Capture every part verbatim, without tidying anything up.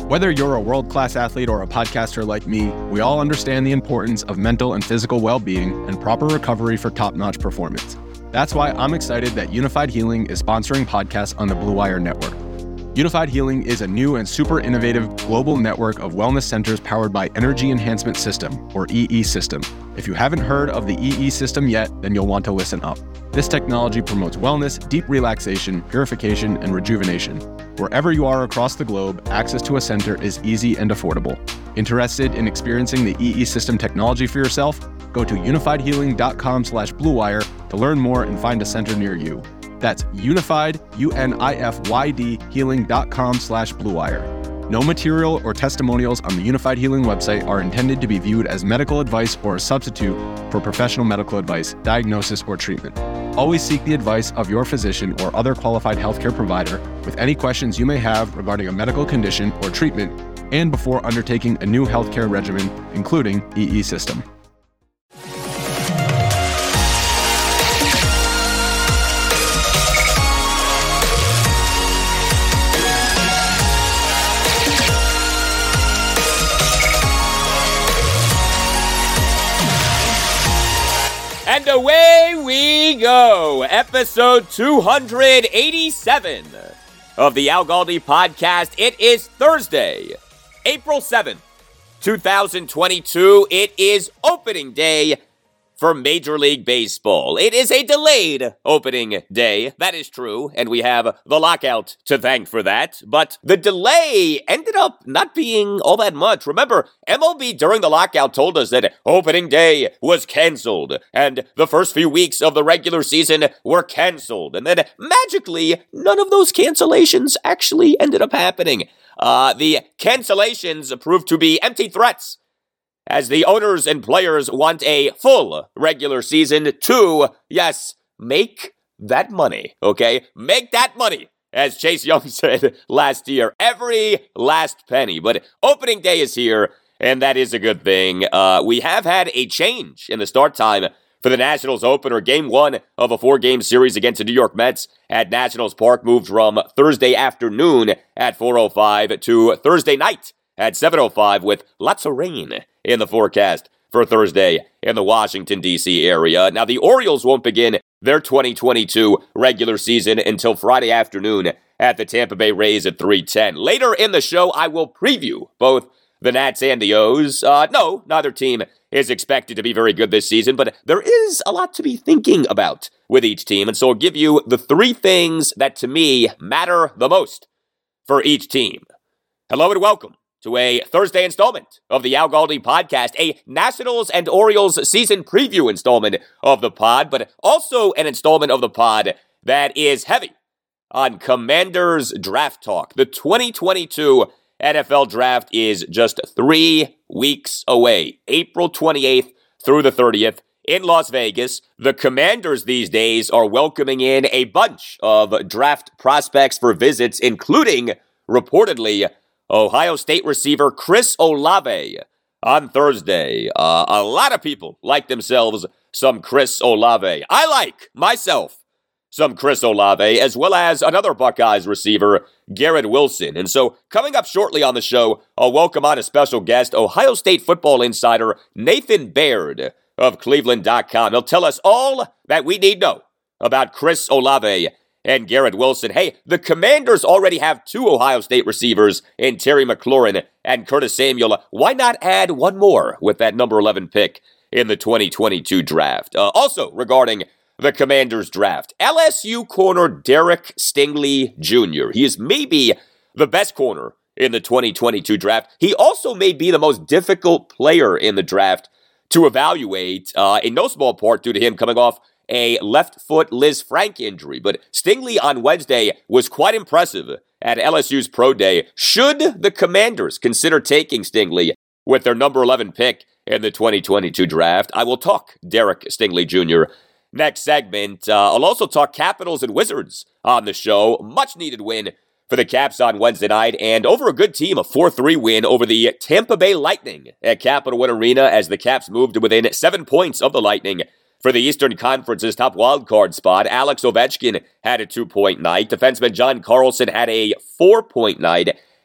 Whether you're a world-class athlete or a podcaster like me, we all understand the importance of mental and physical well-being and proper recovery for top-notch performance. That's why I'm excited that Unified Healing is sponsoring podcasts on the Blue Wire Network. Unified Healing is a new and super innovative global network of wellness centers powered by Energy Enhancement System, or E E System. If you haven't heard of the E E System yet, then you'll want to listen up. This technology promotes wellness, deep relaxation, purification, and rejuvenation. Wherever you are across the globe, access to a center is easy and affordable. Interested in experiencing the E E System technology for yourself? Go to unified healing dot com slash blue wire to learn more and find a center near you. That's unified, U N I F Y D, healing dot com slash blue wire. No material or testimonials on the Unified Healing website are intended to be viewed as medical advice or a substitute for professional medical advice, diagnosis, or treatment. Always seek the advice of your physician or other qualified healthcare provider with any questions you may have regarding a medical condition or treatment and before undertaking a new healthcare regimen, including E E System. And away we go, episode two hundred eighty-seven of the Al Galdi podcast. It is Thursday, April seventh, twenty twenty-two. It is opening day for Major League Baseball. It is a delayed opening day, that is true, and we have the lockout to thank for that, but the delay ended up not being all that much. Remember, M L B during the lockout told us that opening day was canceled, and the first few weeks of the regular season were canceled, and then magically, none of those cancellations actually ended up happening. Uh, the cancellations proved to be empty threats, as the owners and players want a full regular season to, yes, make that money, okay? Make that money, as Chase Young said last year, every last penny. But opening day is here, and that is a good thing. Uh, we have had a change in the start time for the Nationals opener. Game one of a four-game series against the New York Mets at Nationals Park moved from Thursday afternoon at four oh five to Thursday night at seven oh five with lots of rain in the forecast for Thursday in the Washington, D C area. Now, the Orioles won't begin their twenty twenty-two regular season until Friday afternoon at the Tampa Bay Rays at three ten. Later in the show, I will preview both the Nats and the O's. Uh, no, neither team is expected to be very good this season, but there is a lot to be thinking about with each team, and so I'll give you the three things that, to me, matter the most for each team. Hello and welcome to a Thursday installment of the Al Galdi podcast, a Nationals and Orioles season preview installment of the pod, but also an installment of the pod that is heavy on Commanders draft talk. The twenty twenty-two N F L draft is just three weeks away, April twenty-eighth through the thirtieth in Las Vegas. The Commanders these days are welcoming in a bunch of draft prospects for visits, including, reportedly, Ohio State receiver Chris Olave on Thursday. Uh, a lot of people like themselves some Chris Olave. I like, myself, some Chris Olave, as well as another Buckeyes receiver, Garrett Wilson. And so, coming up shortly on the show, I'll welcome on a special guest, Ohio State football insider Nathan Baird of Cleveland dot com. He'll tell us all that we need to know about Chris Olave and Garrett Wilson. Hey, the Commanders already have two Ohio State receivers in Terry McLaurin and Curtis Samuel. Why not add one more with that number eleven pick in the twenty twenty-two draft? Uh, also, regarding the Commanders draft, L S U corner Derek Stingley Junior He is maybe the best corner in the twenty twenty-two draft. He also may be the most difficult player in the draft to evaluate, uh, in no small part due to him coming off a left foot Liz Frank injury. But Stingley on Wednesday was quite impressive at L S U's Pro Day. Should the Commanders consider taking Stingley with their number eleven pick in the twenty twenty-two draft? I will talk Derek Stingley Junior next segment. Uh, I'll also talk Capitals and Wizards on the show. Much needed win for the Caps on Wednesday night, and over a good team, a four three win over the Tampa Bay Lightning at Capital One Arena as the Caps moved to within seven points of the Lightning for the Eastern Conference's top wildcard spot. Alex Ovechkin had a two-point night. Defenseman John Carlson had a four-point night.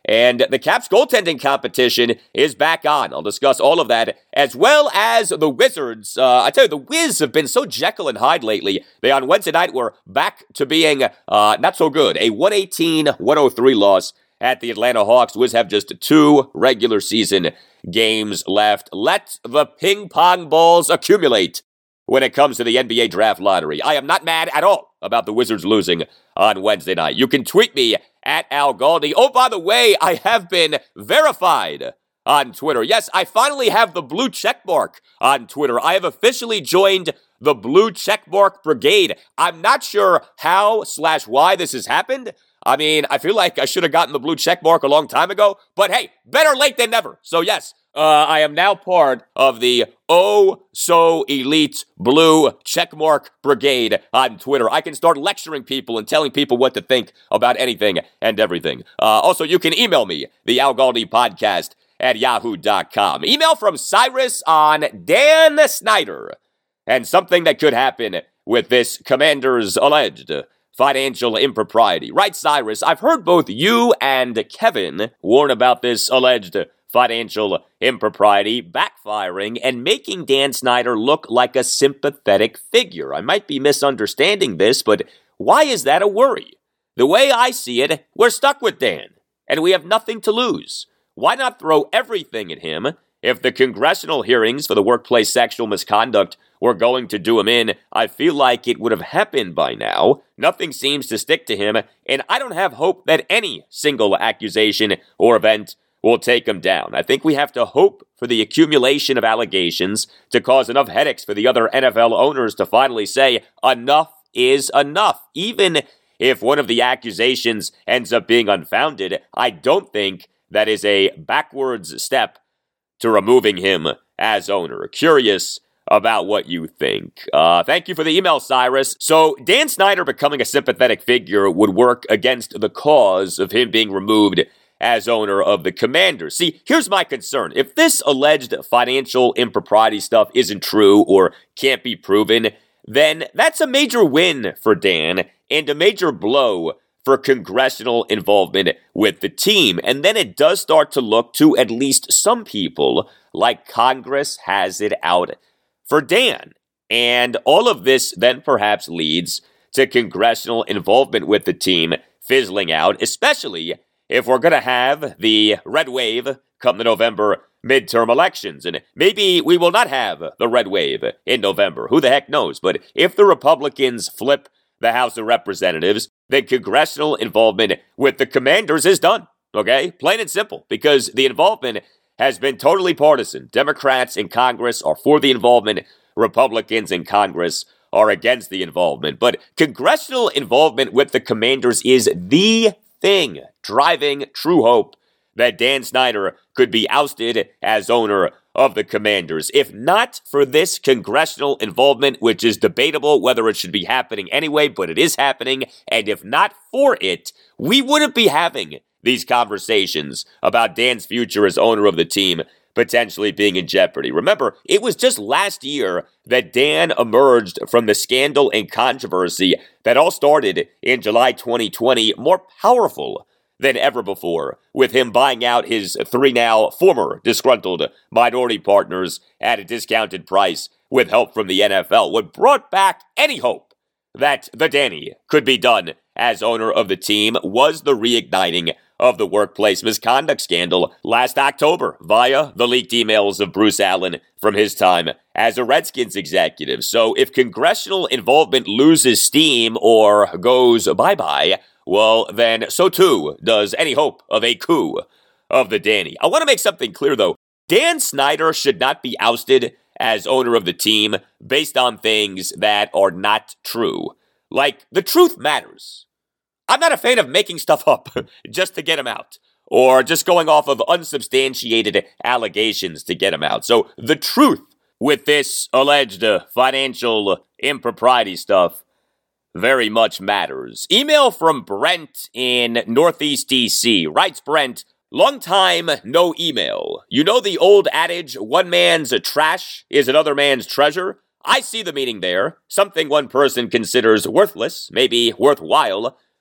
And the Caps goaltending competition is back on. I'll discuss all of that, as well as the Wizards. Uh, I tell you, the Wiz have been so Jekyll and Hyde lately. They, on Wednesday night, were back to being uh, not so good. A one eighteen one oh three loss at the Atlanta Hawks. Wiz have just two regular season games left. Let the ping pong balls accumulate when it comes to the N B A draft lottery. I am not mad at all about the Wizards losing on Wednesday night. You can tweet me at Al Galdi. Oh, by the way, I have been verified on Twitter. Yes, I finally have the blue checkmark on Twitter. I have officially joined the blue checkmark brigade. I'm not sure how slash why this has happened. I mean, I feel like I should have gotten the blue checkmark a long time ago, but hey, better late than never. So yes, uh, I am now part of the oh so elite blue checkmark brigade on Twitter. I can start lecturing people and telling people what to think about anything and everything. Uh, also, you can email me, the Al Galdi podcast at yahoo dot com. Email from Cyrus on Dan Snyder. And something that could happen with this Commander's alleged financial impropriety. Right, Cyrus? I've heard both you and Kevin warn about this alleged financial impropriety backfiring and making Dan Snyder look like a sympathetic figure. I might be misunderstanding this, but why is that a worry? The way I see it, we're stuck with Dan, and we have nothing to lose. Why not throw everything at him? If the congressional hearings for the workplace sexual misconduct were going to do him in, I feel like it would have happened by now. Nothing seems to stick to him, and I don't have hope that any single accusation or event will take him down. I think we have to hope for the accumulation of allegations to cause enough headaches for the other N F L owners to finally say, enough is enough. Even if one of the accusations ends up being unfounded, I don't think that is a backwards step to removing him as owner. Curious about what you think. Uh, thank you for the email, Cyrus. So Dan Snyder becoming a sympathetic figure would work against the cause of him being removed as owner of the Commanders. See, here's my concern. If this alleged financial impropriety stuff isn't true or can't be proven, then that's a major win for Dan and a major blow for congressional involvement with the team. And then it does start to look to at least some people like Congress has it out for Dan. And all of this then perhaps leads to congressional involvement with the team fizzling out, especially if we're going to have the red wave come the November midterm elections. And maybe we will not have the red wave in November. Who the heck knows? But if the Republicans flip the House of Representatives, then congressional involvement with the Commanders is done, okay? Plain and simple, because the involvement has been totally partisan. Democrats in Congress are for the involvement. Republicans in Congress are against the involvement. But congressional involvement with the Commanders is the thing driving true hope that Dan Snyder could be ousted as owner of the Commanders. If not for this congressional involvement, which is debatable whether it should be happening anyway, but it is happening, and if not for it, we wouldn't be having these conversations about Dan's future as owner of the team potentially being in jeopardy. Remember, it was just last year that Dan emerged from the scandal and controversy that all started in July twenty twenty, more powerful than ever before, with him buying out his three now former disgruntled minority partners at a discounted price with help from the N F L. What brought back any hope that the Danny could be done as owner of the team was the reigniting of the workplace misconduct scandal last October via the leaked emails of Bruce Allen from his time as a Redskins executive. So if congressional involvement loses steam or goes bye-bye, well, then so too does any hope of a coup of the Danny. I want to make something clear, though. Dan Snyder should not be ousted as owner of the team based on things that are not true. Like, the truth matters. I'm not a fan of making stuff up just to get him out, or just going off of unsubstantiated allegations to get him out. So the truth with this alleged uh, financial impropriety stuff very much matters. Email from Brent in Northeast D C. Writes Brent, long time no email. You know the old adage, one man's trash is another man's treasure? I see the meaning there. Something one person considers worthless, maybe worthwhile,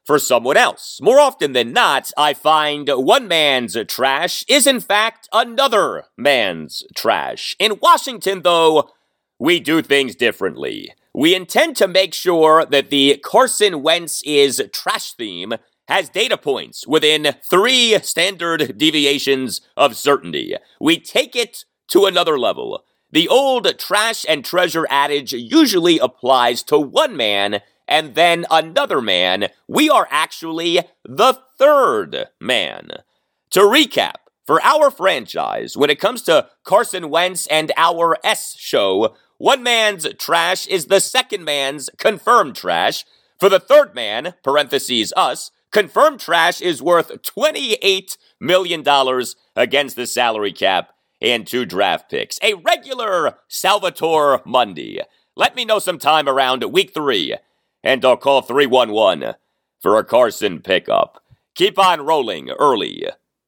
for someone else. More often than not, I find one man's trash is in fact another man's trash. In Washington, though, we do things differently. We intend to make sure that the Carson Wentz is trash theme has data points within three standard deviations of certainty. We take it to another level. The old trash and treasure adage usually applies to one man and then another man. We are actually the third man. To recap, for our franchise, when it comes to Carson Wentz and our S show, one man's trash is the second man's confirmed trash. For the third man, parentheses us, confirmed trash is worth twenty-eight million dollars against the salary cap and two draft picks. A regular Salvatore Mundi. Let me know sometime around week three, and I'll call three one one for a Carson pickup. Keep on rolling early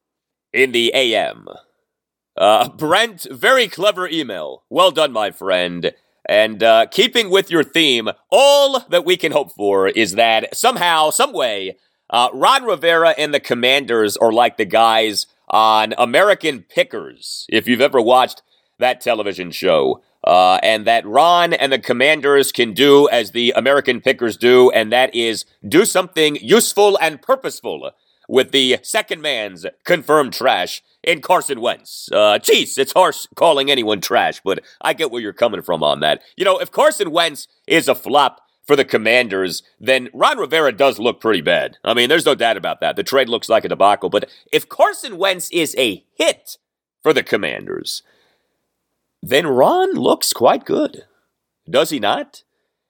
in the A M. Uh, Brent, very clever email. Well done, my friend. And uh, keeping with your theme, all that we can hope for is that somehow, some way, uh, Ron Rivera and the Commanders are like the guys on American Pickers, if you've ever watched that television show. Uh, and that Ron and the Commanders can do as the American Pickers do, and that is do something useful and purposeful with the second man's confirmed trash in Carson Wentz. Uh, geez, it's harsh calling anyone trash, but I get where you're coming from on that. You know, if Carson Wentz is a flop for the Commanders, then Ron Rivera does look pretty bad. I mean, there's no doubt about that. The trade looks like a debacle, but if Carson Wentz is a hit for the Commanders, then Ron looks quite good. Does he not?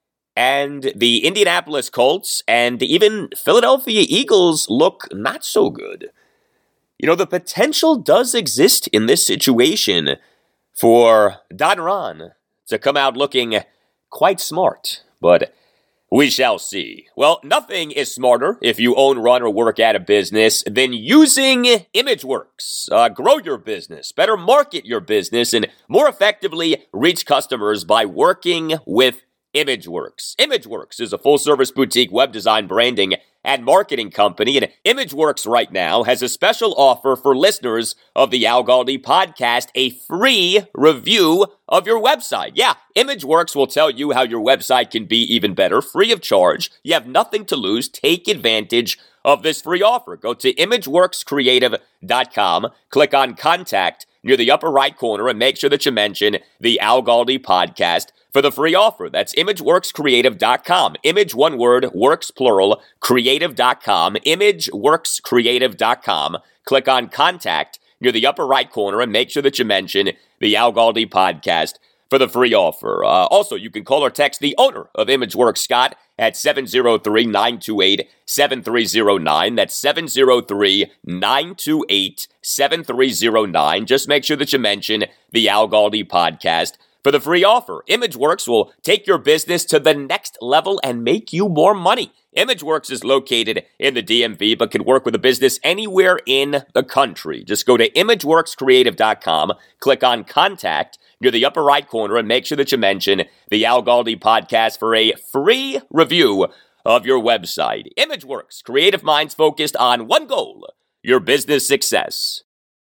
And the Indianapolis Colts and even Philadelphia Eagles look not so good. You know, the potential does exist in this situation for Don Ron to come out looking quite smart, but we shall see. Well, nothing is smarter if you own, run, or work at a business than using ImageWorks. Uh, grow your business, better market your business, and more effectively reach customers by working with ImageWorks. ImageWorks is a full-service boutique web design, branding, and marketing company, and ImageWorks right now has a special offer for listeners of the Al Galdi podcast, a free review of your website. Yeah, ImageWorks will tell you how your website can be even better, free of charge. You have nothing to lose. Take advantage of this free offer. Go to imageworks creative dot com, click on Contact near the upper right corner, and make sure that you mention the Al Galdi podcast for the free offer. That's imageworks creative dot com. Image, one word, works, plural, creative dot com. imageworks creative dot com. Click on Contact near the upper right corner and make sure that you mention the Al Galdi podcast for the free offer. Uh, also, you can call or text the owner of ImageWorks, Scott, at seven oh three, nine two eight, seven three oh nine. That's seven oh three, nine two eight, seven three oh nine. Just make sure that you mention the Al Galdi podcast for the free offer. ImageWorks will take your business to the next level and make you more money. ImageWorks is located in the D M V, but can work with a business anywhere in the country. Just go to imageworks creative dot com, click on Contact near the upper right corner, and make sure that you mention the Al Galdi podcast for a free review of your website. ImageWorks, creative minds focused on one goal, your business success.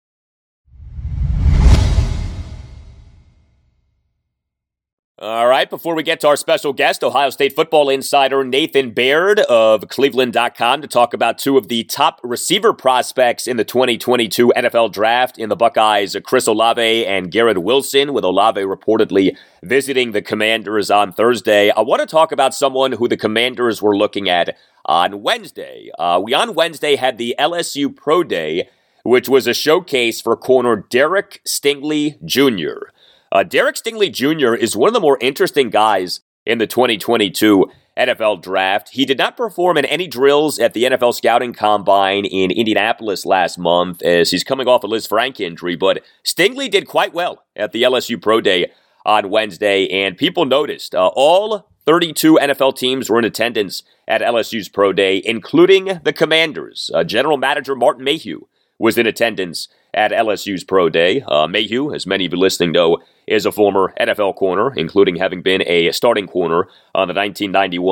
All right, before we get to our special guest, Ohio State football insider Nathan Baird of Cleveland dot com, to talk about two of the top receiver prospects in the twenty twenty-two N F L Draft in the Buckeyes, Chris Olave and Garrett Wilson, with Olave reportedly visiting the Commanders on Thursday. I want to talk about someone who the Commanders were looking at on Wednesday. Uh, we on Wednesday had the L S U Pro Day, which was a showcase for corner Derek Stingley Junior Uh, Derek Stingley Junior is one of the more interesting guys in the twenty twenty-two N F L Draft. He did not perform in any drills at the N F L Scouting Combine in Indianapolis last month, as he's coming off a Liz Frank injury, but Stingley did quite well at the L S U Pro Day on Wednesday, and people noticed uh, all thirty-two N F L teams were in attendance at L S U's Pro Day, including the Commanders. Uh, General Manager Martin Mayhew was in attendance at L S U's Pro Day. Uh, Mayhew, as many of you listening know, is a former N F L corner, including having been a starting corner on the nineteen ninety-one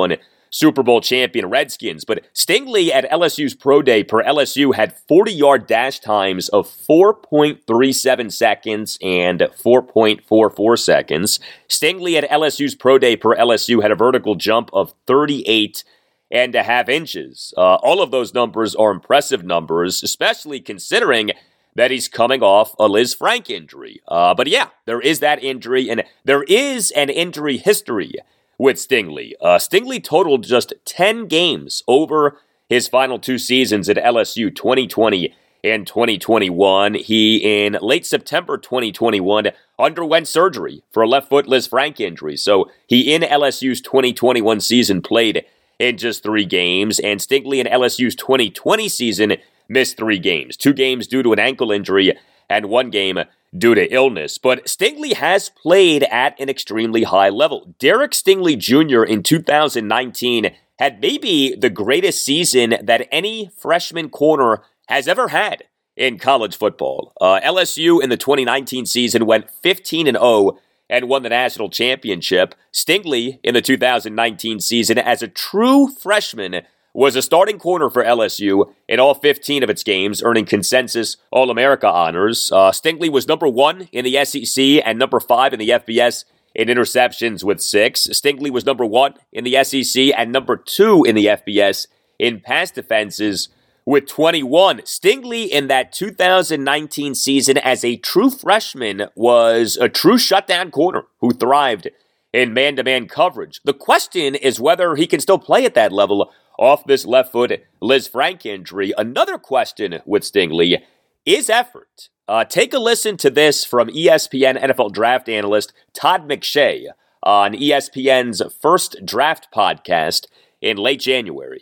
Super Bowl champion Redskins. But Stingley at L S U's Pro Day per L S U had forty-yard dash times of four point three seven seconds and four point four four seconds. Stingley at L S U's Pro Day per L S U had a vertical jump of thirty-eight and a half inches. Uh, all of those numbers are impressive numbers, especially considering that he's coming off a Liz Frank injury. Uh, but yeah, there is that injury, and there is an injury history with Stingley. Uh, Stingley totaled just ten games over his final two seasons at L S U, twenty twenty and twenty twenty-one. He, in late September twenty twenty-one, underwent surgery for a left foot Liz Frank injury. So he, in L S U's twenty twenty-one season, played in just three games, and Stingley in L S U's twenty twenty season missed three games. Two games due to an ankle injury and one game due to illness. But Stingley has played at an extremely high level. Derek Stingley Junior in two thousand nineteen had maybe the greatest season that any freshman corner has ever had in college football. Uh, L S U in the twenty nineteen season went fifteen and oh and won the national championship. Stingley in the two thousand nineteen season as a true freshman was a starting corner for L S U in all fifteen of its games, earning consensus All-America honors. Uh, Stingley was number one in the S E C and number five in the F B S in interceptions with six. Stingley was number one in the S E C and number two in the F B S in pass defenses with twenty-one. Stingley in that two thousand nineteen season as a true freshman was a true shutdown corner who thrived in man-to-man coverage. The question is whether he can still play at that level off this left foot Liz Frank injury. Another question with Stingley is effort. Uh, take a listen to this from E S P N N F L draft analyst Todd McShay on E S P N's First Draft podcast in late January.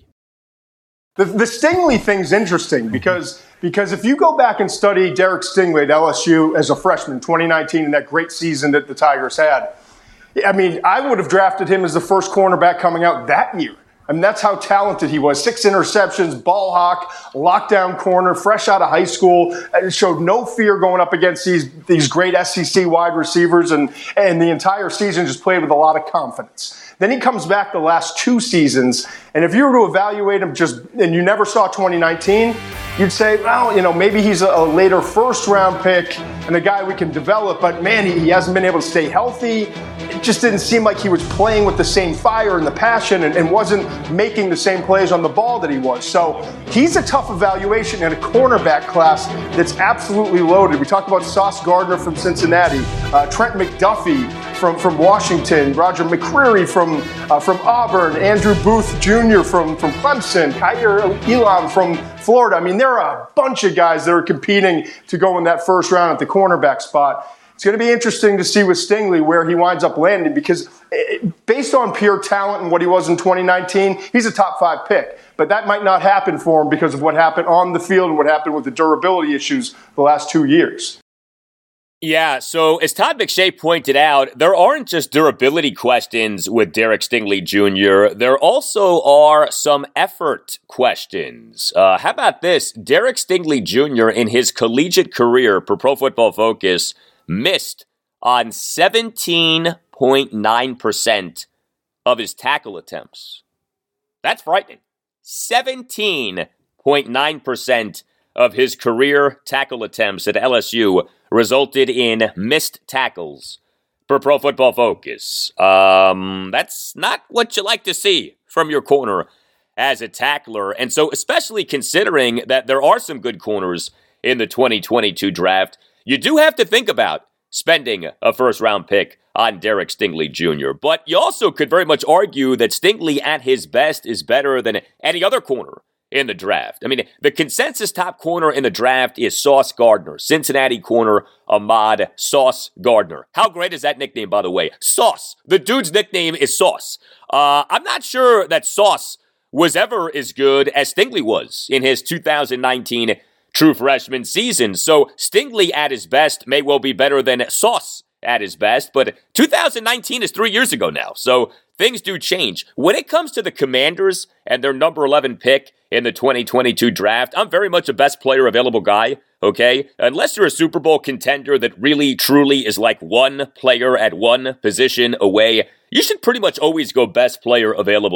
The, the Stingley thing's interesting because because if you go back and study Derek Stingley at L S U as a freshman, twenty nineteen, and that great season that the Tigers had, I mean, I would have drafted him as the first cornerback coming out that year. I mean, that's how talented he was. Six interceptions, ball hawk, lockdown corner, fresh out of high school. Showed no fear going up against these these great S E C wide receivers, and, and the entire season just played with a lot of confidence. Then he comes back the last two seasons, and if you were to evaluate him just, and you never saw twenty nineteen, you'd say, well, you know, maybe he's a later first-round pick and a guy we can develop, but man, he, he hasn't been able to stay healthy. It just didn't seem like he was playing with the same fire and the passion and, and wasn't making the same plays on the ball that he was. So he's a tough evaluation in a cornerback class that's absolutely loaded. We talked about Sauce Gardner from Cincinnati, uh, Trent McDuffie from, from Washington, Roger McCreary from uh, from Auburn, Andrew Booth Junior from, from Clemson, Kaiir Elam from Florida. I mean, there are a bunch of guys that are competing to go in that first round at the cornerback spot. It's going to be interesting to see with Stingley where he winds up landing because based on pure talent and what he was in twenty nineteen, he's a top five pick. But that might not happen for him because of what happened on the field and what happened with the durability issues the last two years. Yeah, so as Todd McShay pointed out, there aren't just durability questions with Derek Stingley Junior There also are some effort questions. Uh, how about this? Derek Stingley Junior in his collegiate career per Pro Football Focus missed on seventeen point nine percent of his tackle attempts. That's frightening. seventeen point nine percent of his career tackle attempts at L S U resulted in missed tackles per Pro Football Focus. Um, that's not what you like to see from your corner as a tackler. And so, especially considering that there are some good corners in the twenty twenty-two draft, you do have to think about spending a first-round pick on Derek Stingley Junior But you also could very much argue that Stingley at his best is better than any other corner in the draft. I mean, the consensus top corner in the draft is Sauce Gardner, Cincinnati corner Ahmad Sauce Gardner. How great is that nickname, by the way? Sauce. The dude's nickname is Sauce. Uh, I'm not sure that Sauce was ever as good as Stingley was in his two thousand nineteen true freshman season. So Stingley at his best may well be better than Sauce at his best, but two thousand nineteen is three years ago now, so things do change. When it comes to the Commanders and their number eleven pick in the twenty twenty-two draft, I'm very much a best player available guy, okay? Unless you're a Super Bowl contender that really, truly is like one player at one position away, you should pretty much always go best player available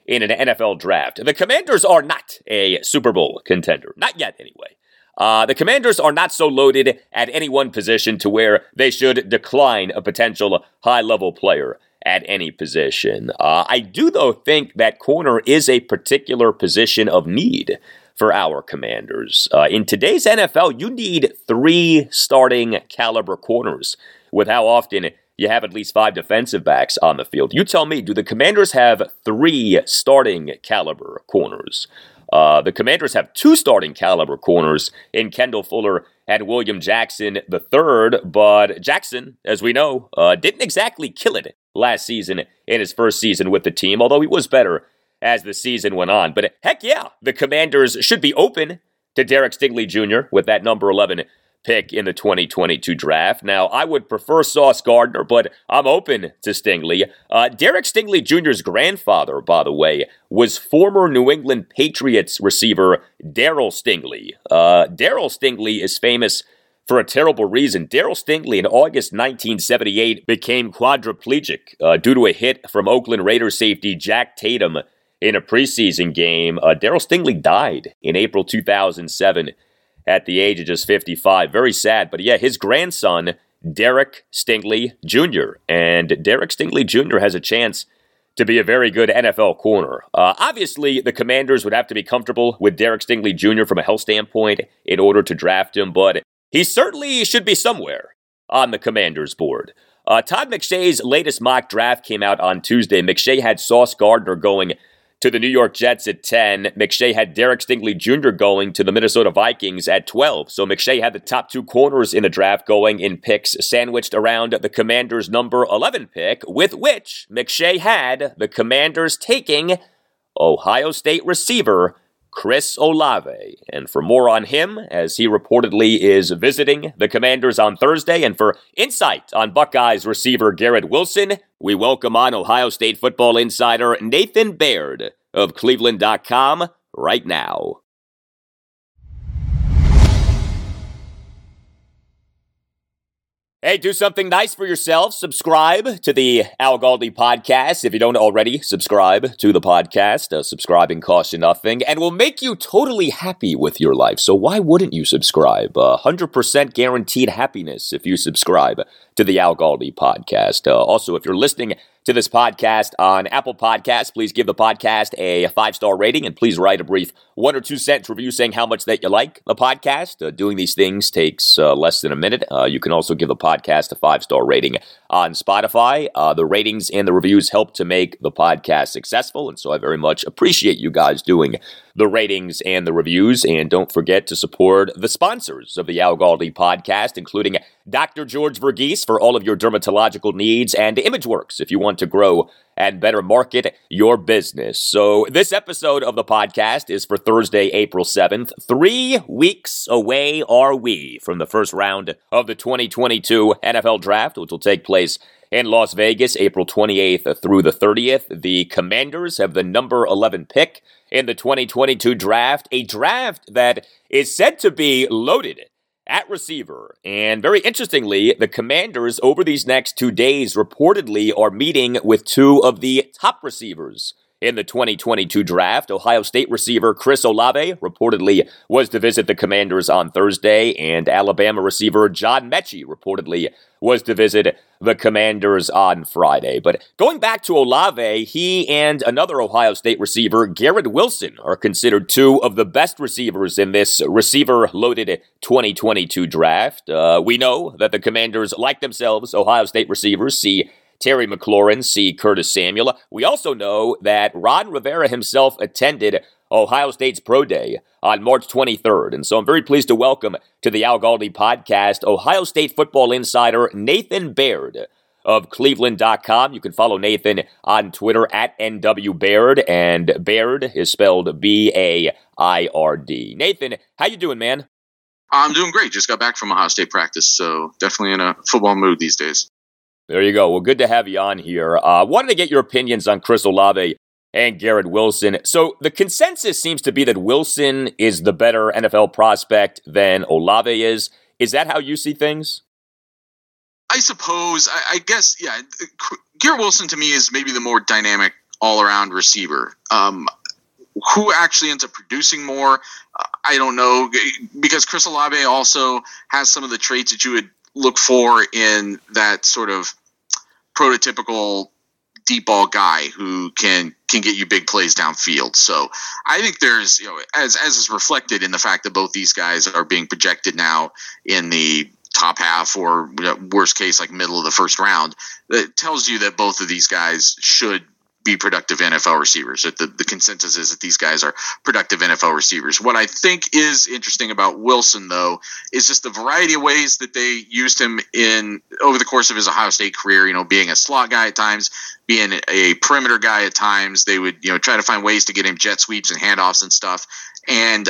in an N F L draft. The Commanders are not a Super Bowl contender. Not yet, anyway. Uh, the Commanders are not so loaded at any one position to where they should decline a potential high-level player at any position. Uh, I do, though, think that corner is a particular position of need for our Commanders. Uh, in today's N F L, you need three starting caliber corners with how often you have at least five defensive backs on the field. You tell me, do the Commanders have three starting caliber corners? Uh, the Commanders have two starting caliber corners in Kendall Fuller and William Jackson the third, but Jackson, as we know, uh, didn't exactly kill it last season in his first season with the team, although he was better as the season went on. But heck yeah, the Commanders should be open to Derek Stingley Junior with that number eleven pick in the twenty twenty-two draft. Now, I would prefer Sauce Gardner, but I'm open to Stingley. Uh, Derek Stingley Junior's grandfather, by the way, was former New England Patriots receiver Darryl Stingley. Uh, Darryl Stingley is famous for a terrible reason. Darryl Stingley in August nineteen seventy-eight became quadriplegic uh, due to a hit from Oakland Raiders safety Jack Tatum in a preseason game. Uh, Darryl Stingley died in April two thousand seven at the age of just fifty-five. Very sad, but yeah, his grandson, Derek Stingley Junior And Derek Stingley Junior has a chance to be a very good N F L corner. Uh, obviously, the Commanders would have to be comfortable with Derek Stingley Junior from a health standpoint in order to draft him, but he certainly should be somewhere on the Commanders' board. Uh, Todd McShay's latest mock draft came out on Tuesday. McShay had Sauce Gardner going to the New York Jets at ten. McShay had Derek Stingley Junior going to the Minnesota Vikings at twelve. So McShay had the top two corners in the draft going in picks sandwiched around the Commanders' number eleven pick, with which McShay had the Commanders taking Ohio State receiver Chris Olave. And for more on him, as he reportedly is visiting the Commanders on Thursday, and for insight on Buckeyes receiver Garrett Wilson, we welcome on Ohio State football insider Nathan Baird of Cleveland dot com right now. Hey, do something nice for yourself. Subscribe to the Al Galdi podcast. If you don't already subscribe to the podcast, uh, subscribing costs you nothing and will make you totally happy with your life. So why wouldn't you subscribe? Uh, one hundred percent guaranteed happiness if you subscribe to the Al Galdi podcast. Uh, also, if you're listening to this podcast on Apple Podcasts, please give the podcast a five-star rating and please write a brief one or two sentence review saying how much that you like the podcast. Uh, doing these things takes uh, less than a minute. Uh, you can also give the podcast a five-star rating on Spotify. Uh, the ratings and the reviews help to make the podcast successful, and so I very much appreciate you guys doing the ratings and the reviews. And don't forget to support the sponsors of the Al Galdi podcast, including Doctor George Verghese for all of your dermatological needs, and ImageWorks if you want to grow and better market your business. So this episode of the podcast is for Thursday, April seventh. Three weeks away are we from the first round of the twenty twenty-two N F L Draft, which will take place in Las Vegas, April twenty-eighth through the thirtieth. The Commanders have the number eleven pick in the twenty twenty-two draft, a draft that is said to be loaded at receiver. And very interestingly, the Commanders over these next two days reportedly are meeting with two of the top receivers in the twenty twenty-two draft. Ohio State receiver Chris Olave reportedly was to visit the Commanders on Thursday, and Alabama receiver John Mechie reportedly was to visit the Commanders on Friday. But going back to Olave, he and another Ohio State receiver, Garrett Wilson, are considered two of the best receivers in this receiver-loaded twenty twenty-two draft. Uh, we know that the Commanders like themselves Ohio State receivers. See Terry McLaurin, see Curtis Samuel. We also know that Ron Rivera himself attended Ohio State's Pro Day on March twenty-third. And so I'm very pleased to welcome to the Al Galdi podcast Ohio State football insider Nathan Baird of Cleveland dot com. You can follow Nathan on Twitter at N W Baird, and Baird is spelled B A I R D. Nathan, how you doing, man? I'm doing great. Just got back from Ohio State practice, so definitely in a football mood these days. There you go. Well, good to have you on here. I uh, wanted to get your opinions on Chris Olave and Garrett Wilson. So the consensus seems to be that Wilson is the better N F L prospect than Olave is. Is that how you see things? I suppose. I, I guess, yeah. Garrett Wilson to me is maybe the more dynamic all-around receiver. Um, who actually ends up producing more, uh, I don't know, because Chris Olave also has some of the traits that you would look for in that sort of prototypical deep ball guy who can can get you big plays downfield. So I think there's, you know, as as is reflected in the fact that both these guys are being projected now in the top half or, you know, worst case, like middle of the first round, that tells you that both of these guys should be productive N F L receivers. That the, the consensus is that these guys are productive N F L receivers. What I think is interesting about Wilson, though, is just the variety of ways that they used him in over the course of his Ohio State career. You know, being a slot guy at times, being a perimeter guy at times. They would, you know, try to find ways to get him jet sweeps and handoffs and stuff. And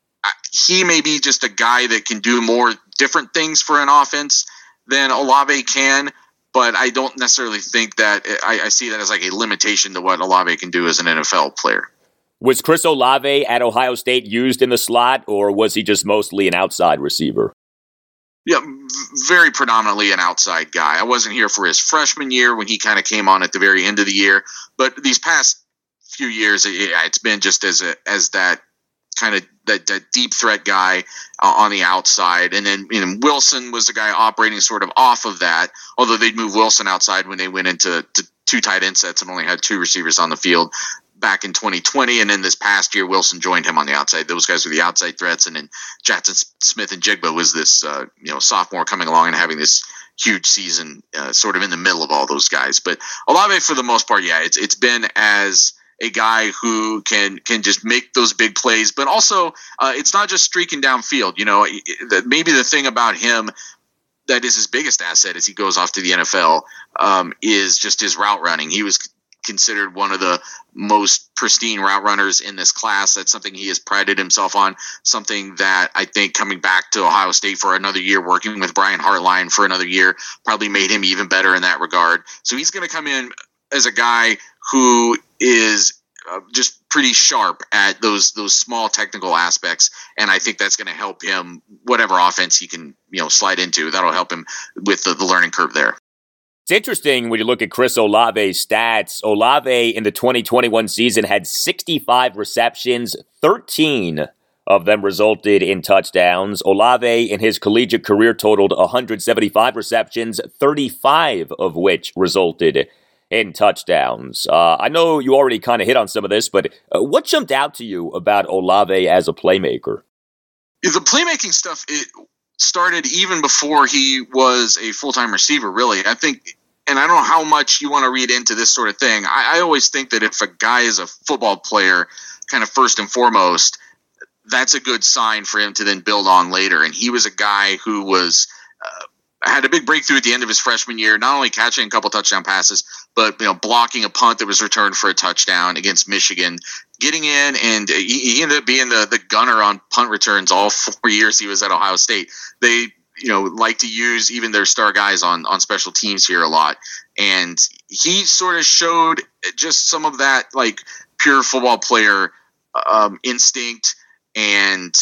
he may be just a guy that can do more different things for an offense than Olave can. But I don't necessarily think that I, I see that as like a limitation to what Olave can do as an N F L player. Was Chris Olave at Ohio State used in the slot, or was he just mostly an outside receiver? Yeah, very predominantly an outside guy. I wasn't here for his freshman year when he kind of came on at the very end of the year. But these past few years, yeah, it's been just as a, as that kind of that, that deep threat guy uh, on the outside. And then, you know, Wilson was the guy operating sort of off of that, although they'd move Wilson outside when they went into to two tight end sets and only had two receivers on the field back in twenty twenty. And then this past year, Wilson joined him on the outside. Those guys were the outside threats. And then Jackson Smith and Jigba was this, uh, you know, sophomore coming along and having this huge season uh, sort of in the middle of all those guys. But Olave, for the most part, yeah, it's it's been as a guy who can can just make those big plays, but also uh, it's not just streaking downfield. You know, maybe the thing about him that is his biggest asset as he goes off to the N F L um, is just his route running. He was considered one of the most pristine route runners in this class. That's something he has prided himself on, something that I think coming back to Ohio State for another year, working with Brian Hartline for another year, probably made him even better in that regard. So he's going to come in as a guy who is uh, just pretty sharp at those those small technical aspects, and I think that's going to help him whatever offense he can, you know, slide into. That'll help him with the, the learning curve there. It's interesting when you look at Chris Olave's stats. Olave in the twenty twenty-one season had sixty-five receptions, thirteen of them resulted in touchdowns. Olave in his collegiate career totaled one hundred seventy-five receptions, thirty-five of which resulted in touchdowns. Uh, I know you already kind of hit on some of this, but uh, what jumped out to you about Olave as a playmaker? The playmaking stuff, it started even before he was a full-time receiver, really. I think, and I don't know how much you want to read into this sort of thing. I, I always think that if a guy is a football player, kind of first and foremost, that's a good sign for him to then build on later. And he was a guy who was uh, had a big breakthrough at the end of his freshman year, not only catching a couple touchdown passes, but, you know, blocking a punt that was returned for a touchdown against Michigan, getting in, and he, he ended up being the, the gunner on punt returns all four years he was at Ohio State. They, you know, like to use even their star guys on, on special teams here a lot. And he sort of showed just some of that, like, pure football player um, instinct and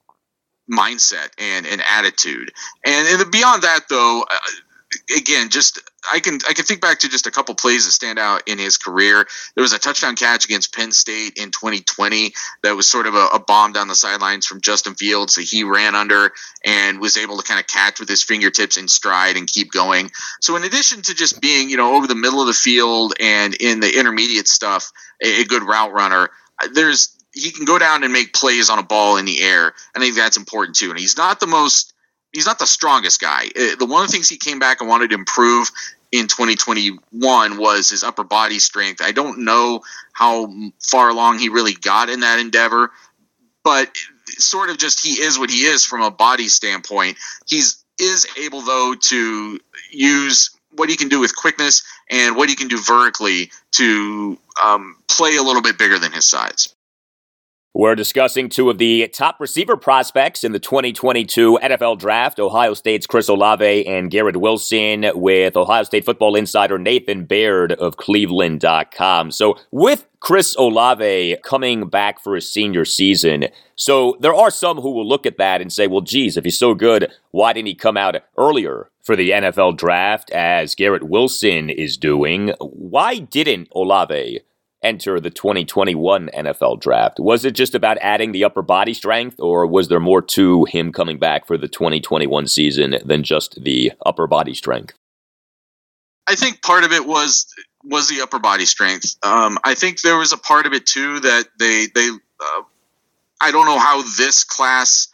mindset and, and attitude. And, and beyond that, though, uh, again, just I can I can think back to just a couple plays that stand out in his career. There was a touchdown catch against Penn State in twenty twenty that was sort of a, a bomb down the sidelines from Justin Fields that he ran under and was able to kind of catch with his fingertips in stride and keep going. So in addition to just being, you know, over the middle of the field and in the intermediate stuff, a, a good route runner, there's he can go down and make plays on a ball in the air. I think that's important too. And he's not the most He's not the strongest guy. The one of the things he came back and wanted to improve in twenty twenty-one was his upper body strength. I don't know how far along he really got in that endeavor, but sort of just he is what he is from a body standpoint. He's is able, though, to use what he can do with quickness and what he can do vertically to um, play a little bit bigger than his size. We're discussing two of the top receiver prospects in the twenty twenty-two N F L Draft, Ohio State's Chris Olave and Garrett Wilson, with Ohio State football insider Nathan Baird of Cleveland dot com. So with Chris Olave coming back for his senior season, so there are some who will look at that and say, well, geez, if he's so good, why didn't he come out earlier for the N F L Draft as Garrett Wilson is doing? Why didn't Olave enter the twenty twenty-one N F L draft? Was it just about adding the upper body strength, or was there more to him coming back for the twenty twenty-one season than just the upper body strength? I think part of it was was the upper body strength. Um, I think there was a part of it too that they they uh, I don't know how this class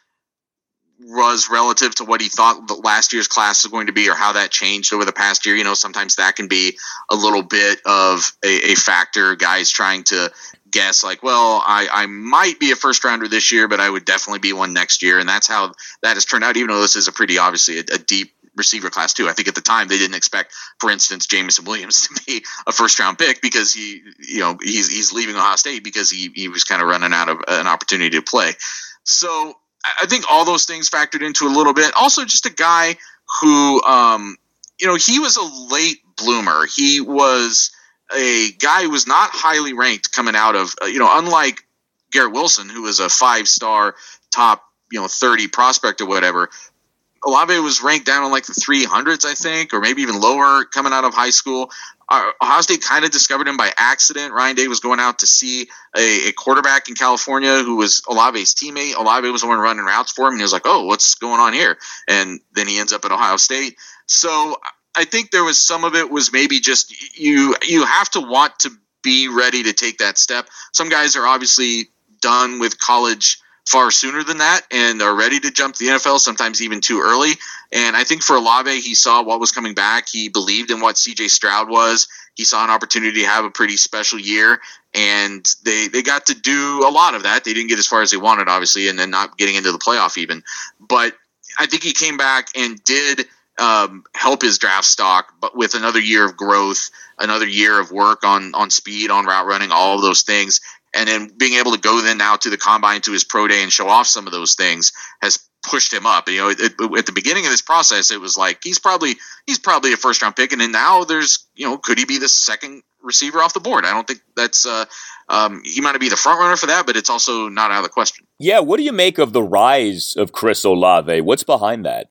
was relative to what he thought the last year's class was going to be, or how that changed over the past year. You know, sometimes that can be a little bit of a, a factor. Guys trying to guess like, well, I, I might be a first rounder this year, but I would definitely be one next year. And that's how that has turned out, even though this is a pretty obviously a, a deep receiver class too. I think at the time they didn't expect, for instance, Jameson Williams to be a first round pick because he, you know, he's, he's leaving Ohio State because he, he was kind of running out of an opportunity to play. So I think all those things factored into a little bit. Also just a guy who, um, you know, he was a late bloomer. He was a guy who was not highly ranked coming out of, uh, you know, unlike Garrett Wilson, who was a five-star top, you know, thirty prospect or whatever. Olave was ranked down in like the three hundreds, I think, or maybe even lower coming out of high school. Uh, Ohio State kind of discovered him by accident. Ryan Day was going out to see a, a quarterback in California who was Olave's teammate. Olave was the one running routes for him, and he was like, oh, what's going on here? And then he ends up at Ohio State. So I think there was some of it was maybe just you you have to want to be ready to take that step. Some guys are obviously done with college far sooner than that and are ready to jump to the N F L, sometimes even too early. And I think for Olave, he saw what was coming back. He believed in what C J Stroud was. He saw an opportunity to have a pretty special year, and they they got to do a lot of that. They didn't get as far as they wanted, obviously, and then not getting into the playoff even. But I think he came back and did um, help his draft stock, but with another year of growth, another year of work on on speed, on route running, all of those things. And then being able to go then now to the combine, to his pro day, and show off some of those things has pushed him up. You know, it, it, at the beginning of this process, it was like he's probably he's probably a first round pick, and then now there's, you know, could he be the second receiver off the board? I don't think that's uh, um, he might be the front runner for that, but it's also not out of the question. Yeah, what do you make of the rise of Chris Olave? What's behind that?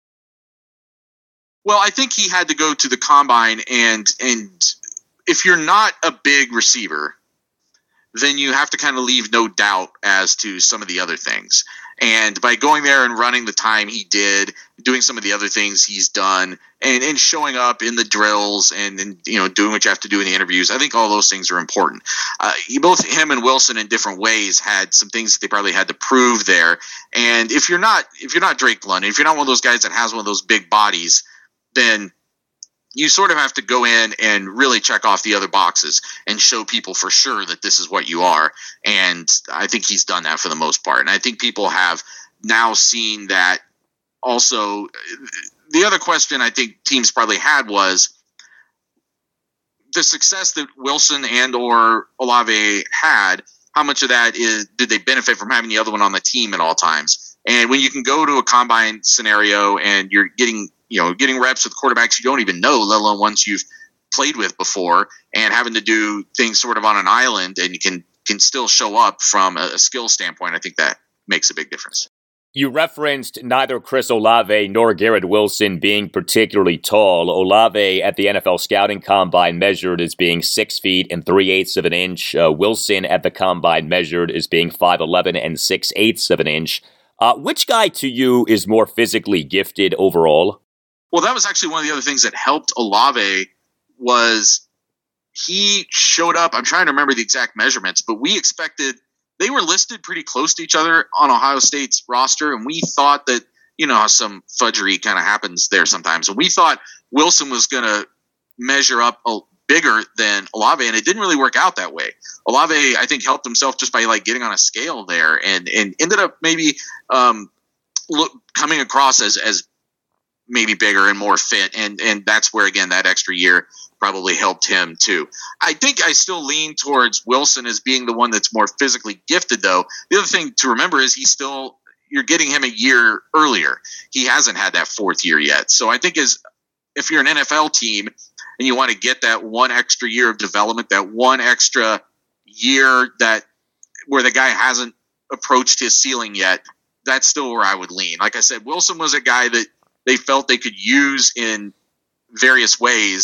Well, I think he had to go to the combine, and and if you're not a big receiver, then you have to kind of leave no doubt as to some of the other things. And by going there and running the time he did, doing some of the other things he's done, and, and showing up in the drills and, and, you know, doing what you have to do in the interviews, I think all those things are important. Uh, he, both him and Wilson in different ways had some things that they probably had to prove there. And if you're not, if you're not Drake London, if you're not one of those guys that has one of those big bodies, then you sort of have to go in and really check off the other boxes and show people for sure that this is what you are. And I think he's done that for the most part. And I think people have now seen that also. The other question I think teams probably had was the success that Wilson and or Olave had. How much of that is, did they benefit from having the other one on the team at all times? And when you can go to a combine scenario and you're getting, you know, getting reps with quarterbacks you don't even know, let alone ones you've played with before, and having to do things sort of on an island, and you can can still show up from a, a skill standpoint, I think that makes a big difference. You referenced neither Chris Olave nor Garrett Wilson being particularly tall. Olave at the N F L Scouting Combine measured as being six feet and three-eighths of an inch. Uh, Wilson at the Combine measured as being five eleven and six-eighths of an inch. Uh, which guy to you is more physically gifted overall? Well, that was actually one of the other things that helped Olave was he showed up. I'm trying to remember the exact measurements, but we expected they were listed pretty close to each other on Ohio State's roster, and we thought that, you know, how some fudgery kind of happens there sometimes. And we thought Wilson was going to measure up a, bigger than Olave, and it didn't really work out that way. Olave, I think, helped himself just by like getting on a scale there, and and ended up maybe um, look, coming across as as maybe bigger and more fit, and and that's where, again, that extra year probably helped him too. I think I still lean towards Wilson as being the one that's more physically gifted, though. The other thing to remember is he's still, you're getting him a year earlier. He hasn't had that fourth year yet. So I think as if you're an N F L team and you want to get that one extra year of development, that one extra year that where the guy hasn't approached his ceiling yet, that's still where I would lean. Like I said, Wilson was a guy that they felt they could use in various ways,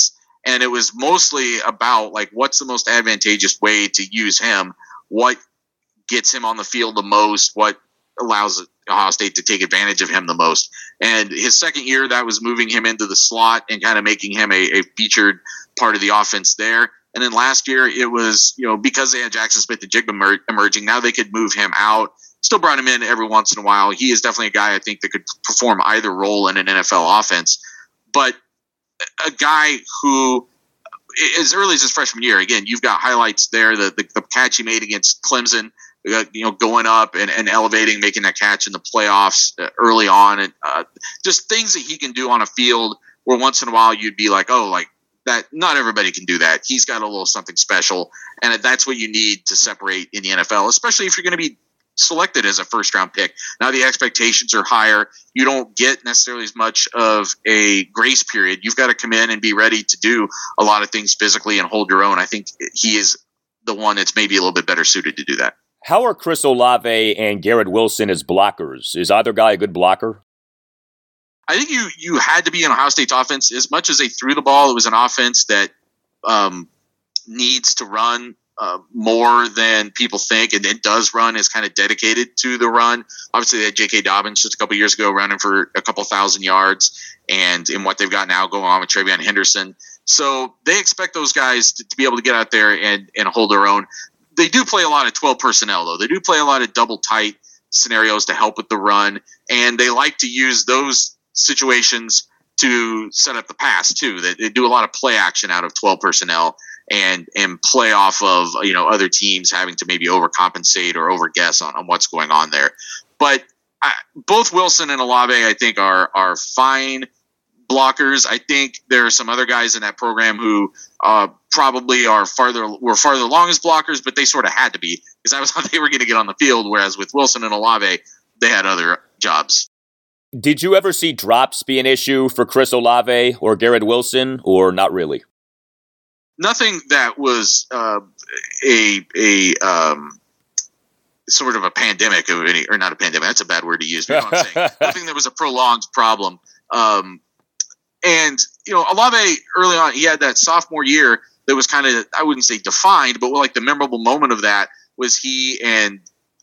And it was mostly about like, what's the most advantageous way to use him? What gets him on the field the most? What allows Ohio State to take advantage of him the most? And his second year, that was moving him into the slot and kind of making him a, a featured part of the offense there. And then last year, it was, you know, because they had Jackson Smith-Njigba emer- emerging, now they could move him out. Still brought him in every once in a while. He is definitely a guy I think that could perform either role in an N F L offense. But a guy who, as early as his freshman year, again, you've got highlights there, the, the, the catch he made against Clemson, you know, going up and, and elevating, making that catch in the playoffs early on, and uh, just things that he can do on a field where once in a while you'd be like, oh, like that, not everybody can do that. He's got a little something special, and that's what you need to separate in the N F L, especially if you're going to be selected as a first round pick. Now the expectations are higher. You don't get necessarily as much of a grace period. You've got to come in and be ready to do a lot of things physically and hold your own. I think he is the one that's maybe a little bit better suited to do that. How are Chris Olave and Garrett Wilson as blockers? Is either guy a good blocker? I think you you had to be in Ohio State's offense. As much as they threw the ball, it was an offense that um, needs to run Uh, more than people think, and it does run, is kind of dedicated to the run. Obviously, they had J K. Dobbins just a couple years ago running for a couple thousand yards, and in what they've got now going on with TreVeyon Henderson. So they expect those guys to, to be able to get out there and, and hold their own. They do play a lot of twelve personnel, though. They do play a lot of double tight scenarios to help with the run, and they like to use those situations to set up the pass, too. They, they do a lot of play action out of twelve personnel. And and play off of, you know, other teams having to maybe overcompensate or overguess on, on what's going on there. But I, both Wilson and Olave, I think, are are fine blockers. I think there are some other guys in that program who uh, probably are farther were farther along as blockers, but they sort of had to be, because I was thought they were going to get on the field. Whereas with Wilson and Olave, they had other jobs. Did you ever see drops be an issue for Chris Olave or Garrett Wilson, or not really? Nothing that was uh, a a um, sort of a pandemic, of any, or not a pandemic. That's a bad word to use. But you know what I'm saying? Nothing that was a prolonged problem. Um, and you know, Olave early on, he had that sophomore year that was kind of, I wouldn't say defined, but like the memorable moment of that was he and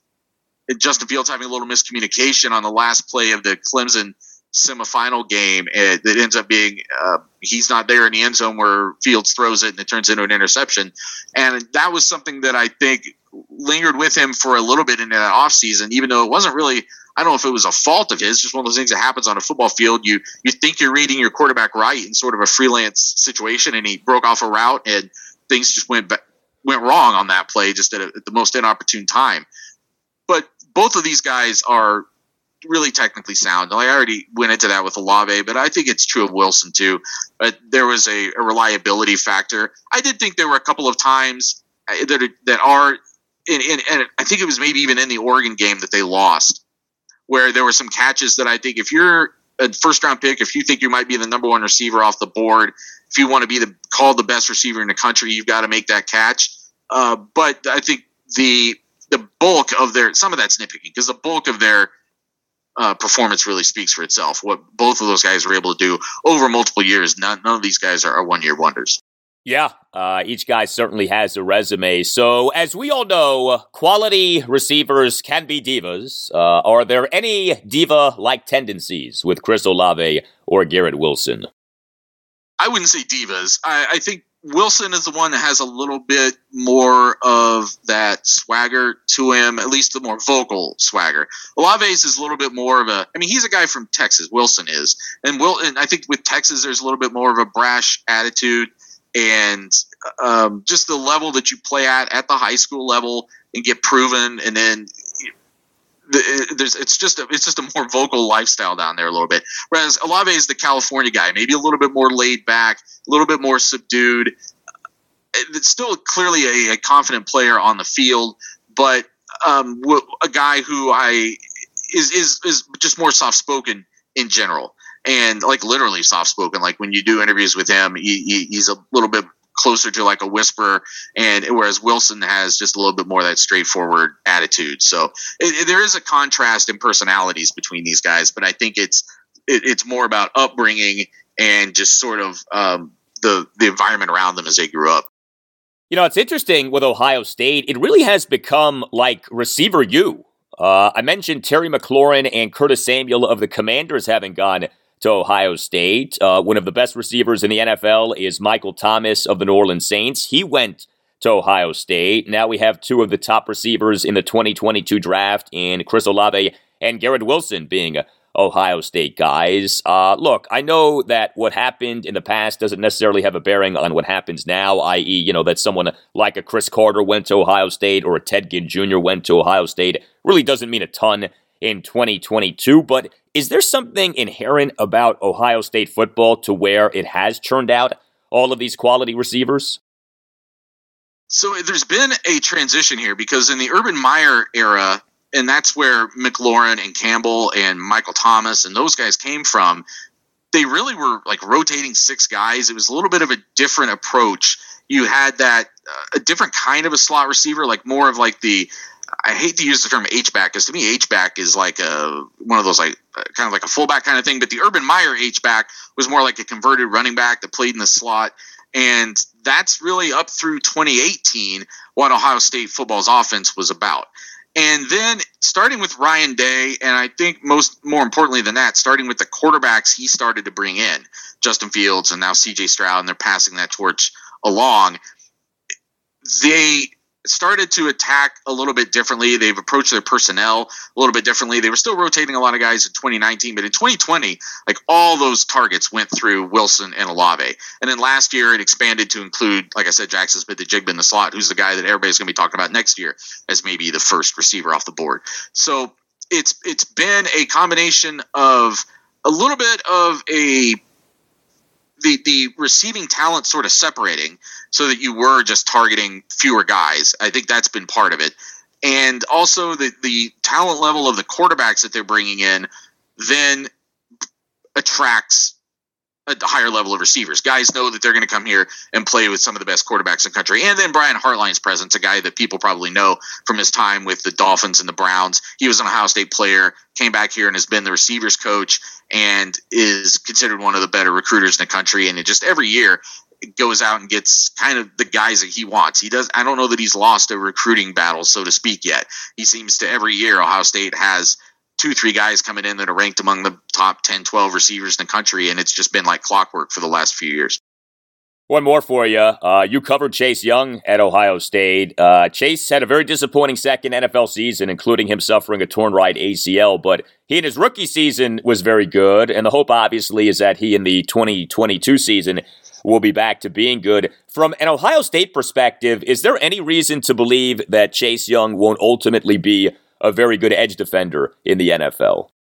Justin Fields having a little miscommunication on the last play of the Clemson semifinal game. Uh, that ends up being uh, he's not there in the end zone where Fields throws it and it turns into an interception. And that was something that I think lingered with him for a little bit in that offseason, even though it wasn't really, I don't know if it was a fault of his, just one of those things that happens on a football field. You you think you're reading your quarterback right in sort of a freelance situation, and he broke off a route and things just went went wrong on that play just at, a, at the most inopportune time. But both of these guys are really technically sound. I already went into that with Olave, but I think it's true of Wilson too. But there was a, a reliability factor. I did think there were a couple of times that are, that are, in, in, and I think it was maybe even in the Oregon game that they lost, where there were some catches that I think if you're a first round pick, if you think you might be the number one receiver off the board, if you want to be the called the best receiver in the country, you've got to make that catch. Uh, but I think the the bulk of their, some of that's nitpicking, because the bulk of their Uh, performance really speaks for itself. What both of those guys were able to do over multiple years. None, none of these guys are, are one-year wonders. Yeah, uh, each guy certainly has a resume. So, as we all know, quality receivers can be divas. Uh, are there any diva-like tendencies with Chris Olave or Garrett Wilson? I wouldn't say divas. I, I think Wilson is the one that has a little bit more of that swagger to him, at least the more vocal swagger. Olave's is a little bit more of a, I mean, he's a guy from Texas, Wilson is. And, Will, and I think with Texas, there's a little bit more of a brash attitude, and um, just the level that you play at, at the high school level and get proven. And then the, there's, it's just a, it's just a more vocal lifestyle down there a little bit. Whereas Olave is the California guy, maybe a little bit more laid back, a little bit more subdued. It's still clearly a, a confident player on the field, but um, a guy who I is is is just more soft spoken in general, and like literally soft spoken. Like when you do interviews with him, he, he, he's a little bit closer to like a whisper, and whereas Wilson has just a little bit more of that straightforward attitude. So it, it, there is a contrast in personalities between these guys, but I think it's it, it's more about upbringing and just sort of um, the the environment around them as they grew up. You know, it's interesting with Ohio State. It really has become like receiver U. Uh, I mentioned Terry McLaurin and Curtis Samuel of the Commanders having gone to Ohio State. Uh, one of the best receivers in the N F L is Michael Thomas of the New Orleans Saints. He went to Ohio State. Now we have two of the top receivers in the twenty twenty-two draft in Chris Olave and Garrett Wilson being Ohio State guys. Uh, look, I know that what happened in the past doesn't necessarily have a bearing on what happens now, that is, you know, that someone like a Chris Carter went to Ohio State or a Ted Ginn Junior went to Ohio State. Really doesn't mean a ton in twenty twenty-two, but is there something inherent about Ohio State football to where it has churned out all of these quality receivers? So there's been a transition here because in the Urban Meyer era, and that's where McLaurin and Campbell and Michael Thomas and those guys came from, they really were like rotating six guys. It was a little bit of a different approach. You had that, uh, a different kind of a slot receiver, like more of like the, I hate to use the term H-back, because to me H-back is like a one of those like kind of like a fullback kind of thing, but the Urban Meyer H-back was more like a converted running back that played in the slot. And that's really up through twenty eighteen what Ohio State football's offense was about. And then starting with Ryan Day, and I think most more importantly than that, starting with the quarterbacks he started to bring in, Justin Fields and now C J Stroud, and they're passing that torch along, they started to attack a little bit differently. They've approached their personnel a little bit differently. They were still rotating a lot of guys in twenty nineteen, but in twenty twenty, like all those targets went through Wilson and Olave. And then last year it expanded to include, like I said, Jackson Smith-Njigba in the slot, who's the guy that everybody's going to be talking about next year as maybe the first receiver off the board. So it's it's been a combination of a little bit of a the the receiving talent sort of separating so that you were just targeting fewer guys. I think that's been part of it. And also the, the talent level of the quarterbacks that they're bringing in then attracts a higher level of receivers. Guys know that they're going to come here and play with some of the best quarterbacks in the country. And then Brian Hartline's presence, a guy that people probably know from his time with the Dolphins and the Browns. He was an Ohio State player, came back here and has been the receivers coach and is considered one of the better recruiters in the country. And it just every year goes out and gets kind of the guys that he wants. He does. I don't know that he's lost a recruiting battle, so to speak, yet. He seems to every year Ohio State has two, three guys coming in that are ranked among the top ten, twelve receivers in the country, and it's just been like clockwork for the last few years. One more for you. Uh, you covered Chase Young at Ohio State. Uh, Chase had a very disappointing second N F L season, including him suffering a torn right A C L, but he in his rookie season was very good, and the hope obviously is that he in the twenty twenty-two season will be back to being good. From an Ohio State perspective, is there any reason to believe that Chase Young won't ultimately be a very good edge defender in the N F L?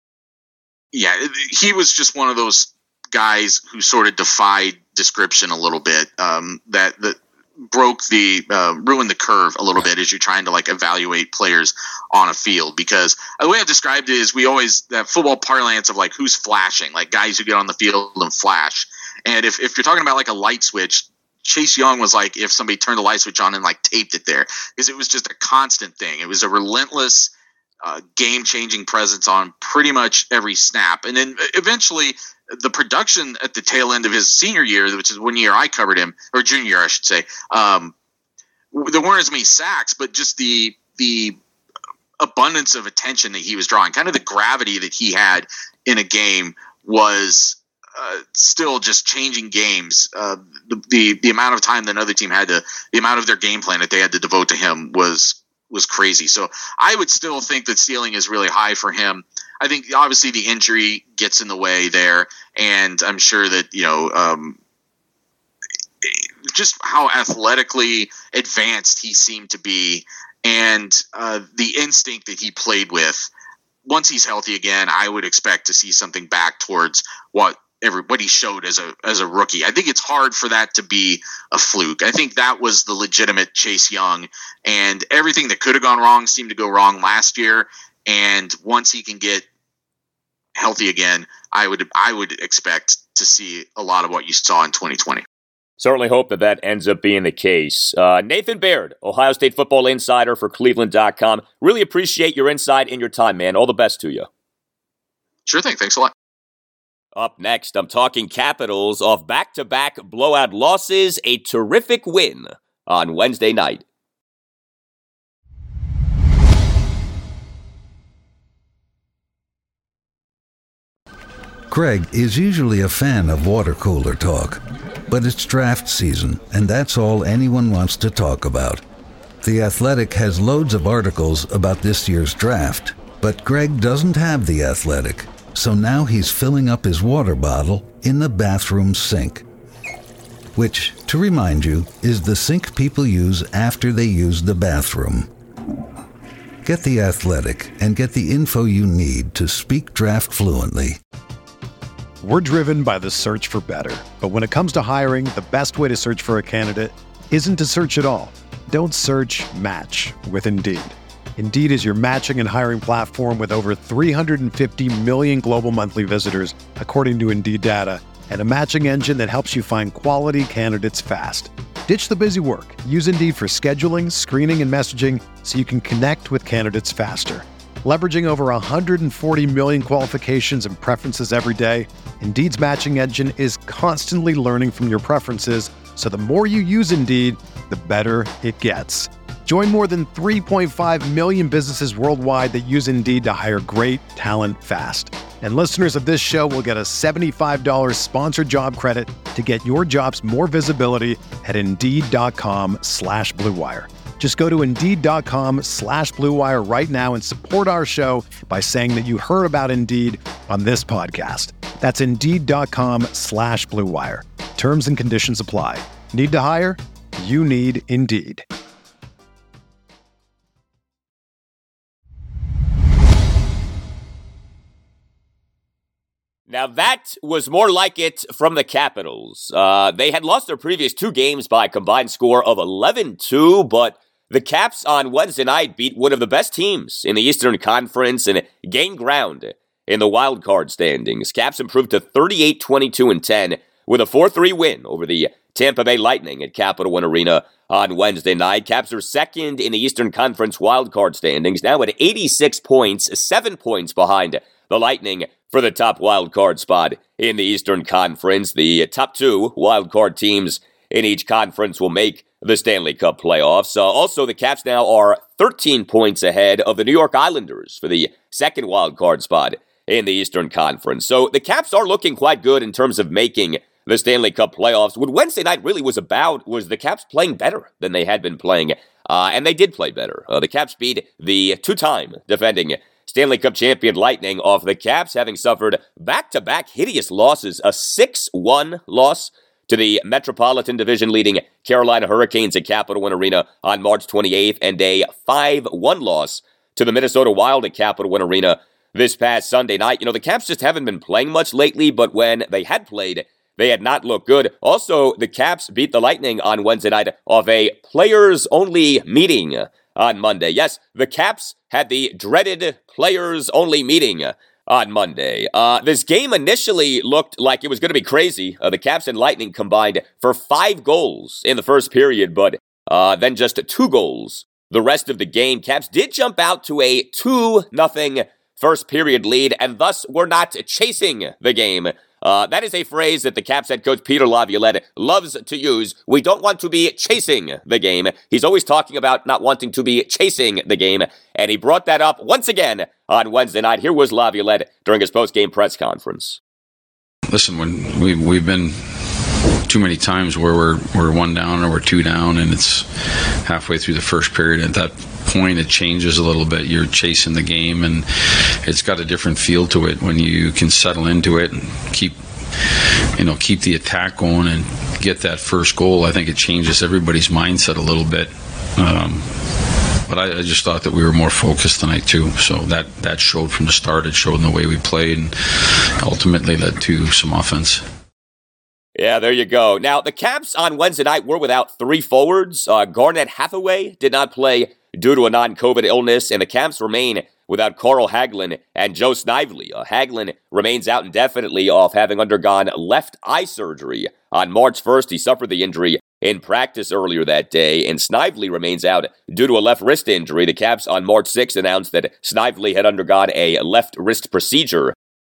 Yeah, he was just one of those guys who sort of defied description a little bit, um, that, that broke the, uh, ruined the curve a little bit as you're trying to like evaluate players on a field. Because the way I've described it is we always, that football parlance of like who's flashing, like guys who get on the field and flash. And if, if you're talking about like a light switch, Chase Young was like if somebody turned the light switch on and like taped it there, because it was just a constant thing. It was a relentless Uh, game-changing presence on pretty much every snap. And then eventually the production at the tail end of his senior year, which is one year I covered him, or junior year, I should say, um, there weren't as many sacks, but just the the abundance of attention that he was drawing, kind of the gravity that he had in a game was uh, still just changing games. Uh, the, the the amount of time that another team had to, the amount of their game plan that they had to devote to him was was crazy. So I would still think that ceiling is really high for him. I think obviously the injury gets in the way there, and I'm sure that, you know, um, just how athletically advanced he seemed to be, and uh, the instinct that he played with. Once he's healthy again, I would expect to see something back towards what every what he showed as a as a rookie. I think it's hard for that to be a fluke. I think that was the legitimate Chase Young, and everything that could have gone wrong seemed to go wrong last year. And once he can get healthy again, I would I would expect to see a lot of what you saw in twenty twenty. Certainly hope that that ends up being the case. Uh, Nathan Baird, Ohio State football insider for Cleveland dot com. Really appreciate your insight and your time, man. All the best to you. Sure thing. Thanks a lot. Up next, I'm talking Capitals off back-to-back blowout losses, a terrific win on Wednesday night. Greg is usually a fan of water cooler talk, but it's draft season, and that's all anyone wants to talk about. The Athletic has loads of articles about this year's draft, but Greg doesn't have The Athletic, so now he's filling up his water bottle in the bathroom sink, which, to remind you, is the sink people use after they use the bathroom. Get The Athletic and get the info you need to speak draft fluently. We're driven by the search for better. But when it comes to hiring, the best way to search for a candidate isn't to search at all. Don't search, match with Indeed. Indeed is your matching and hiring platform with over three hundred fifty million global monthly visitors, according to Indeed data, and a matching engine that helps you find quality candidates fast. Ditch the busy work. Use Indeed for scheduling, screening, and messaging so you can connect with candidates faster. Leveraging over one hundred forty million qualifications and preferences every day, Indeed's matching engine is constantly learning from your preferences, so the more you use Indeed, the better it gets. Join more than three point five million businesses worldwide that use Indeed to hire great talent fast. And listeners of this show will get a seventy-five dollars sponsored job credit to get your jobs more visibility at Indeed.com slash Blue Wire. Just go to Indeed.com slash Blue Wire right now and support our show by saying that you heard about Indeed on this podcast. That's Indeed.com slash Blue Wire. Terms and conditions apply. Need to hire? You need Indeed. Now that was more like it from the Capitals. Uh, they had lost their previous two games by a combined score of eleven two, but the Caps on Wednesday night beat one of the best teams in the Eastern Conference and gained ground in the wild card standings. Caps improved to thirty-eight twenty-two and ten with a four three win over the Tampa Bay Lightning at Capital One Arena on Wednesday night. Caps are second in the Eastern Conference wild card standings, now at eighty-six points, seven points behind the Lightning for the top wild card spot in the Eastern Conference. The top two wild card teams in each conference will make the Stanley Cup playoffs. Uh, also, the Caps now are thirteen points ahead of the New York Islanders for the second wild card spot in the Eastern Conference. So the Caps are looking quite good in terms of making the Stanley Cup playoffs. What Wednesday night really was about was the Caps playing better than they had been playing, uh, and they did play better. Uh, the Caps beat the two-time defending Stanley Cup champion Lightning off the Caps, having suffered back-to-back hideous losses, a six one loss to the Metropolitan Division-leading Carolina Hurricanes at Capital One Arena on March twenty-eighth, and a five one loss to the Minnesota Wild at Capital One Arena this past Sunday night. You know, the Caps just haven't been playing much lately, but when they had played, they had not looked good. Also, the Caps beat the Lightning on Wednesday night off a players-only meeting on Monday. Yes, the Caps had the dreaded players-only meeting on Monday. Uh, this game initially looked like it was going to be crazy. Uh, the Caps and Lightning combined for five goals in the first period, but uh, then just two goals the rest of the game. Caps did jump out to a two nothing first period lead, and thus were not chasing the game. Uh, that is a phrase that the Caps head coach Peter Laviolette loves to use. We don't want to be chasing the game. He's always talking about not wanting to be chasing the game, and he brought that up once again on Wednesday night. Here was Laviolette during his post-game press conference. Listen, when we, we've been too many times where we're we're one down or we're two down, and it's halfway through the first period. At that point, it changes a little bit. You're chasing the game, and it's got a different feel to it when you can settle into it and keep, you know, keep the attack going and get that first goal. I think it changes everybody's mindset a little bit. Um, but I, I just thought that we were more focused tonight too. So that that showed from the start. It showed in the way we played, and ultimately led to some offense. Yeah, there you go. Now, the Caps on Wednesday night were without three forwards. Uh, Garnet Hathaway did not play due to a non-COVID illness, and the Caps remain without Carl Hagelin and Joe Snively. Uh, Hagelin remains out indefinitely off having undergone left eye surgery. On March first, he suffered the injury in practice earlier that day, and Snively remains out due to a left wrist injury. The Caps on March sixth announced that Snively had undergone a left wrist procedure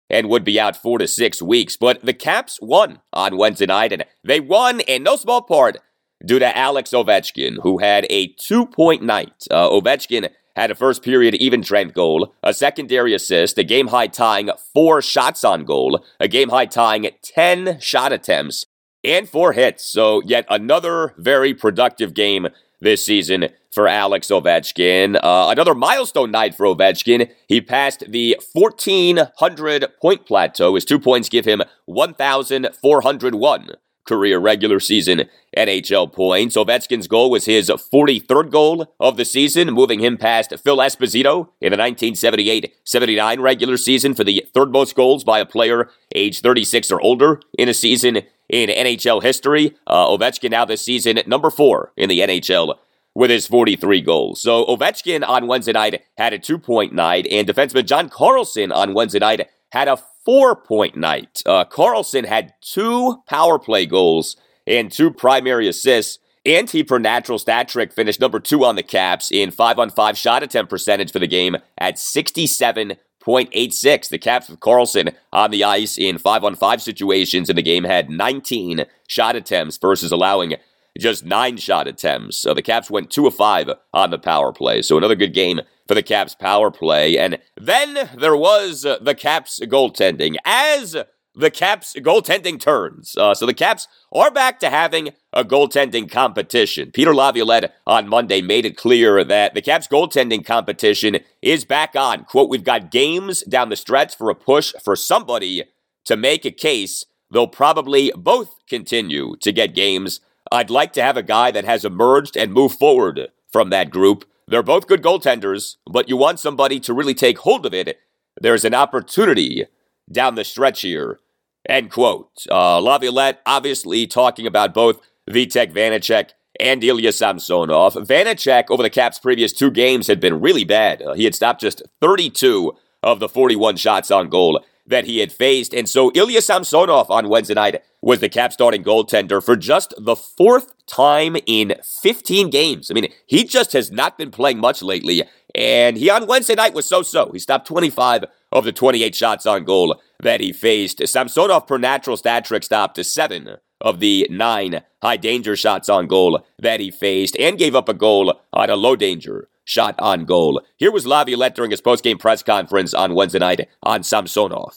and would be out four to six weeks. But the Caps won on Wednesday night, and they won in no small part due to Alex Ovechkin, who had a two-point night. Uh, Ovechkin had a first-period even-strength goal, a secondary assist, a game-high tying four shots on goal, a game-high tying ten shot attempts, and four hits. So yet another very productive game this season for Alex Ovechkin. Uh, another milestone night for Ovechkin. He passed the fourteen hundred point plateau. His two points give him one thousand four hundred one career regular season N H L points. Ovechkin's goal was his forty-third goal of the season, moving him past Phil Esposito in the nineteen seventy-eight seventy-nine regular season for the third most goals by a player age thirty-six or older in a season in N H L history. Uh, Ovechkin now this season number four in the N H L with his forty-three goals. So Ovechkin on Wednesday night had a two-point night, and defenseman John Carlson on Wednesday night had a four-point night. Uh, Carlson had two power play goals and two primary assists, and he, per natural stat trick, finished number two on the Caps in five-on-five shot attempt percentage for the game at sixty-seven point eight six. The Caps with Carlson on the ice in five-on-five situations in the game had nineteen shot attempts versus allowing just nine shot attempts. So the Caps went two of five on the power play. So another good game for the Caps power play. And then there was uh, the Caps goaltending as the Caps goaltending turns. Uh, so the Caps are back to having a goaltending competition. Peter Laviolette on Monday made it clear that the Caps goaltending competition is back on. Quote, "We've got games down the stretch for a push for somebody to make a case. They'll probably both continue to get games. I'd like to have a guy that has emerged and moved forward from that group. They're both good goaltenders, but you want somebody to really take hold of it. There's an opportunity down the stretch here." End quote. Uh, Laviolette obviously talking about both Vitek Vanacek and Ilya Samsonov. Vanacek, over the Caps' previous two games, had been really bad. Uh, he had stopped just thirty-two of the forty-one shots on goal that he had faced. And so Ilya Samsonov on Wednesday night was the Caps starting goaltender for just the fourth time in fifteen games. I mean, he just has not been playing much lately. And he on Wednesday night was so-so. He stopped twenty-five of the twenty-eight shots on goal that he faced. Samsonov, per natural stat trick, stopped to seven of the nine high-danger shots on goal that he faced and gave up a goal on a low-danger shot on goal. Here was Laviolette during his post-game press conference on Wednesday night on Samsonov.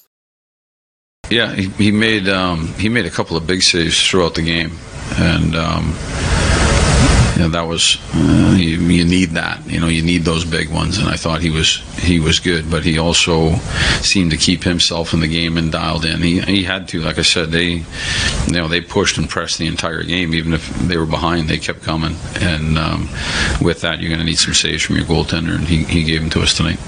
Yeah, he, he made um, he made a couple of big saves throughout the game, and um, you know, that was uh, you, you need that. You know, you need those big ones, and I thought he was he was good, but he also seemed to keep himself in the game and dialed in. He he had to, like I said, they you know they pushed and pressed the entire game, even if they were behind, they kept coming, and um, with that, you're going to need some saves from your goaltender, and he he gave them to us tonight.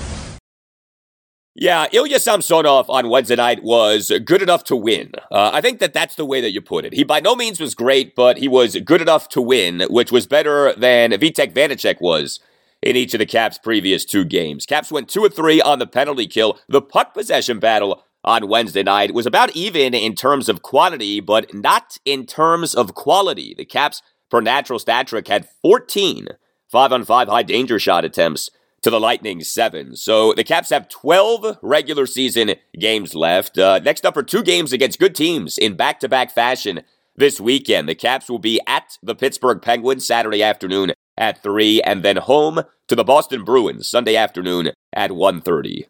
Yeah, Ilya Samsonov on Wednesday night was good enough to win. Uh, I think that that's the way that you put it. He by no means was great, but he was good enough to win, which was better than Vitek Vanacek was in each of the Caps' previous two games. Caps went two of three on the penalty kill. The puck possession battle on Wednesday night was about even in terms of quantity, but not in terms of quality. The Caps, per natural stat trick, had fourteen five-on-five high-danger shot attempts to the Lightning's seven. So the Caps have twelve regular season games left. Uh, next up are two games against good teams in back-to-back fashion this weekend. The Caps will be at the Pittsburgh Penguins Saturday afternoon at three, and then home to the Boston Bruins Sunday afternoon at one thirty.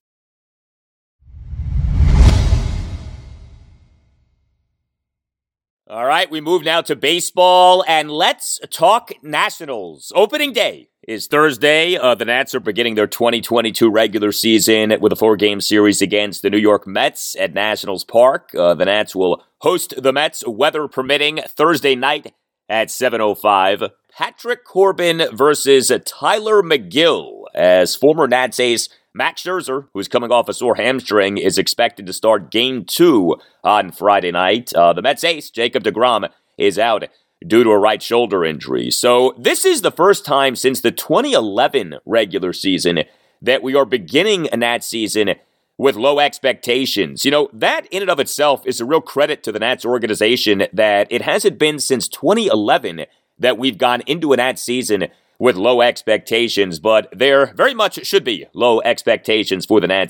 All right, we move now to baseball, and let's talk Nationals. Opening day is Thursday. Uh, the Nats are beginning their twenty twenty-two regular season with a four-game series against the New York Mets at Nationals Park. Uh, the Nats will host the Mets, weather permitting, Thursday night at seven oh five. Patrick Corbin versus Tyler McGill, as former Nats ace Max Scherzer, who's coming off a sore hamstring, is expected to start Game two on Friday night. Uh, the Mets ace, Jacob deGrom, is out due to a right shoulder injury. So this is the first time since the twenty eleven regular season that we are beginning a Nats season with low expectations. You know, that in and of itself is a real credit to the Nats organization that it hasn't been since twenty eleven that we've gone into a Nats season with low expectations, but there very much should be low expectations for the Nats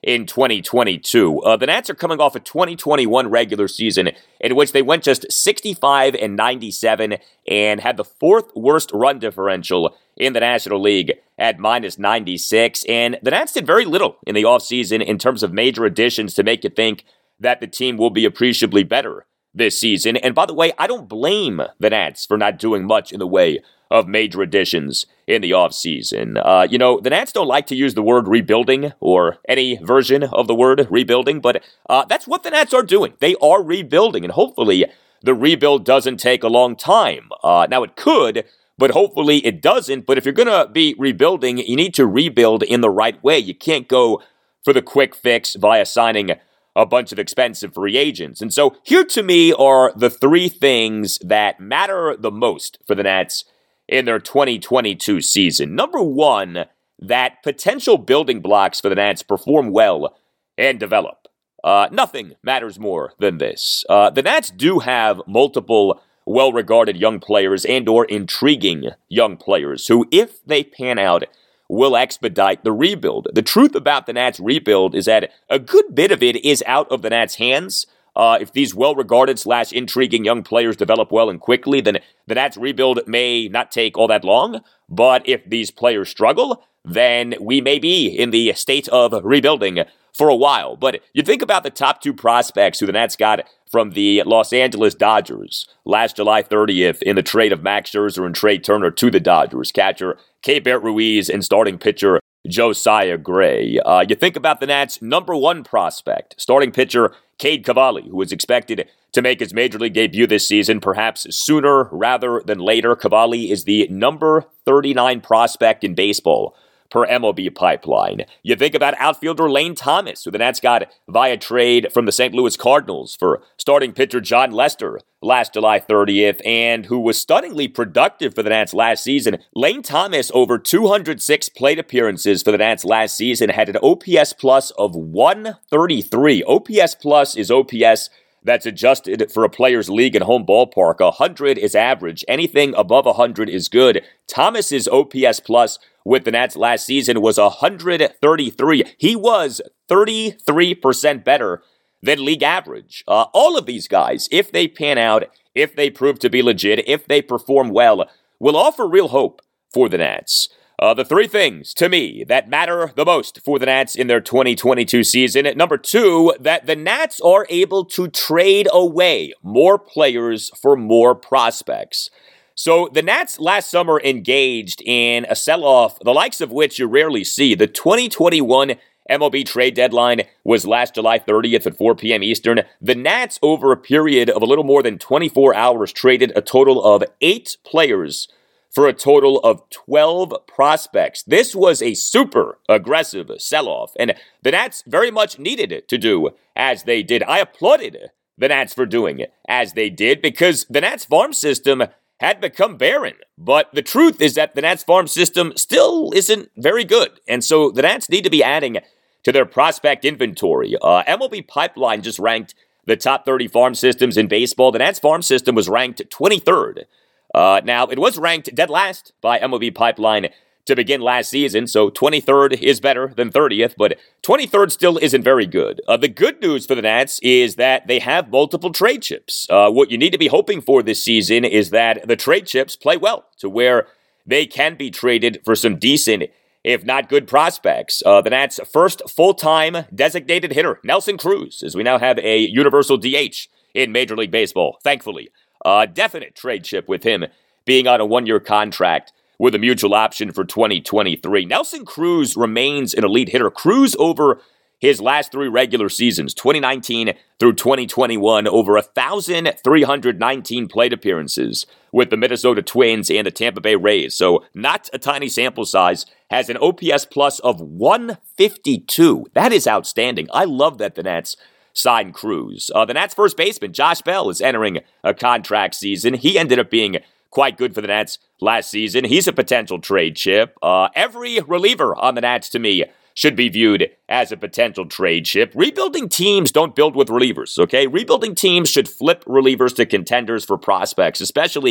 in twenty twenty-two. Uh, the Nats are coming off a twenty twenty-one regular season in which they went just sixty-five and ninety-seven and had the fourth worst run differential in the National League at minus ninety-six. And the Nats did very little in the offseason in terms of major additions to make you think that the team will be appreciably better this season. And by the way, I don't blame the Nats for not doing much in the way of major additions in the offseason. Uh, you know, the Nats don't like to use the word rebuilding or any version of the word rebuilding, but uh, that's what the Nats are doing. They are rebuilding, and hopefully the rebuild doesn't take a long time. Uh, now, it could, but hopefully it doesn't. But if you're going to be rebuilding, you need to rebuild in the right way. You can't go for the quick fix via signing a bunch of expensive free agents. And so here to me are the three things that matter the most for the Nats in their twenty twenty-two season. Number one, that potential building blocks for the Nats perform well and develop. Uh, nothing matters more than this. Uh, the Nats do have multiple well-regarded young players and or intriguing young players who, if they pan out, will expedite the rebuild. The truth about the Nats rebuild is that a good bit of it is out of the Nats' hands. Uh, if these well-regarded slash intriguing young players develop well and quickly, then the Nats rebuild may not take all that long. But if these players struggle, then we may be in the state of rebuilding for a while. But you think about the top two prospects who the Nats got from the Los Angeles Dodgers last July thirtieth in the trade of Max Scherzer and Trey Turner to the Dodgers, catcher Keibert Ruiz and starting pitcher Josiah Gray. Uh, you think about the Nats' number one prospect, starting pitcher Cade Cavalli, who is expected to make his Major League debut this season, perhaps sooner rather than later. Cavalli is the number thirty-nine prospect in baseball per M L B Pipeline. You think about outfielder Lane Thomas, who the Nats got via trade from the Saint Louis Cardinals for starting pitcher John Lester last July thirtieth, and who was stunningly productive for the Nats last season. Lane Thomas, over two hundred six plate appearances for the Nats last season, had an O P S plus of one thirty-three. O P S plus is O P S that's adjusted for a player's league and home ballpark. one hundred is average. Anything above one hundred is good. Thomas's O P S plus with the Nats last season was one thirty-three. He was thirty-three percent better than league average. Uh, all of these guys, if they pan out, if they prove to be legit, if they perform well, will offer real hope for the Nats. Uh, the three things, to me, that matter the most for the Nats in their twenty twenty-two season. Number two, that the Nats are able to trade away more players for more prospects. So the Nats last summer engaged in a sell-off, the likes of which you rarely see. The twenty twenty-one M L B trade deadline was last July thirtieth at four p.m. Eastern. The Nats, over a period of a little more than twenty-four hours, traded a total of eight players for a total of twelve prospects. This was a super aggressive sell-off, and the Nats very much needed it to do as they did. I applauded the Nats for doing it as they did because the Nats farm system had become barren. But the truth is that the Nats farm system still isn't very good, and so the Nats need to be adding to their prospect inventory. Uh, M L B Pipeline just ranked the top thirty farm systems in baseball. The Nats farm system was ranked twenty-third. Uh, now, it was ranked dead last by M L B Pipeline to begin last season, so twenty-third is better than thirtieth, but twenty-third still isn't very good. Uh, the good news for the Nats is that they have multiple trade chips. Uh, what you need to be hoping for this season is that the trade chips play well to where they can be traded for some decent, if not good, prospects. Uh, the Nats' first full-time designated hitter, Nelson Cruz, as we now have a universal D H in Major League Baseball, thankfully. A uh, definite trade chip with him being on a one-year contract with a mutual option for twenty twenty-three. Nelson Cruz remains an elite hitter. Cruz, over his last three regular seasons, twenty nineteen through twenty twenty-one, over one thousand three hundred nineteen plate appearances with the Minnesota Twins and the Tampa Bay Rays. So not a tiny sample size. Has an O P S plus of one fifty-two. That is outstanding. I love that the Nats signed Cruz. Uh, the Nats first baseman, Josh Bell, is entering a contract season. He ended up being quite good for the Nats last season. He's a potential trade chip. Uh, every reliever on the Nats, to me, should be viewed as a potential trade chip. Rebuilding teams don't build with relievers, okay? Rebuilding teams should flip relievers to contenders for prospects, especially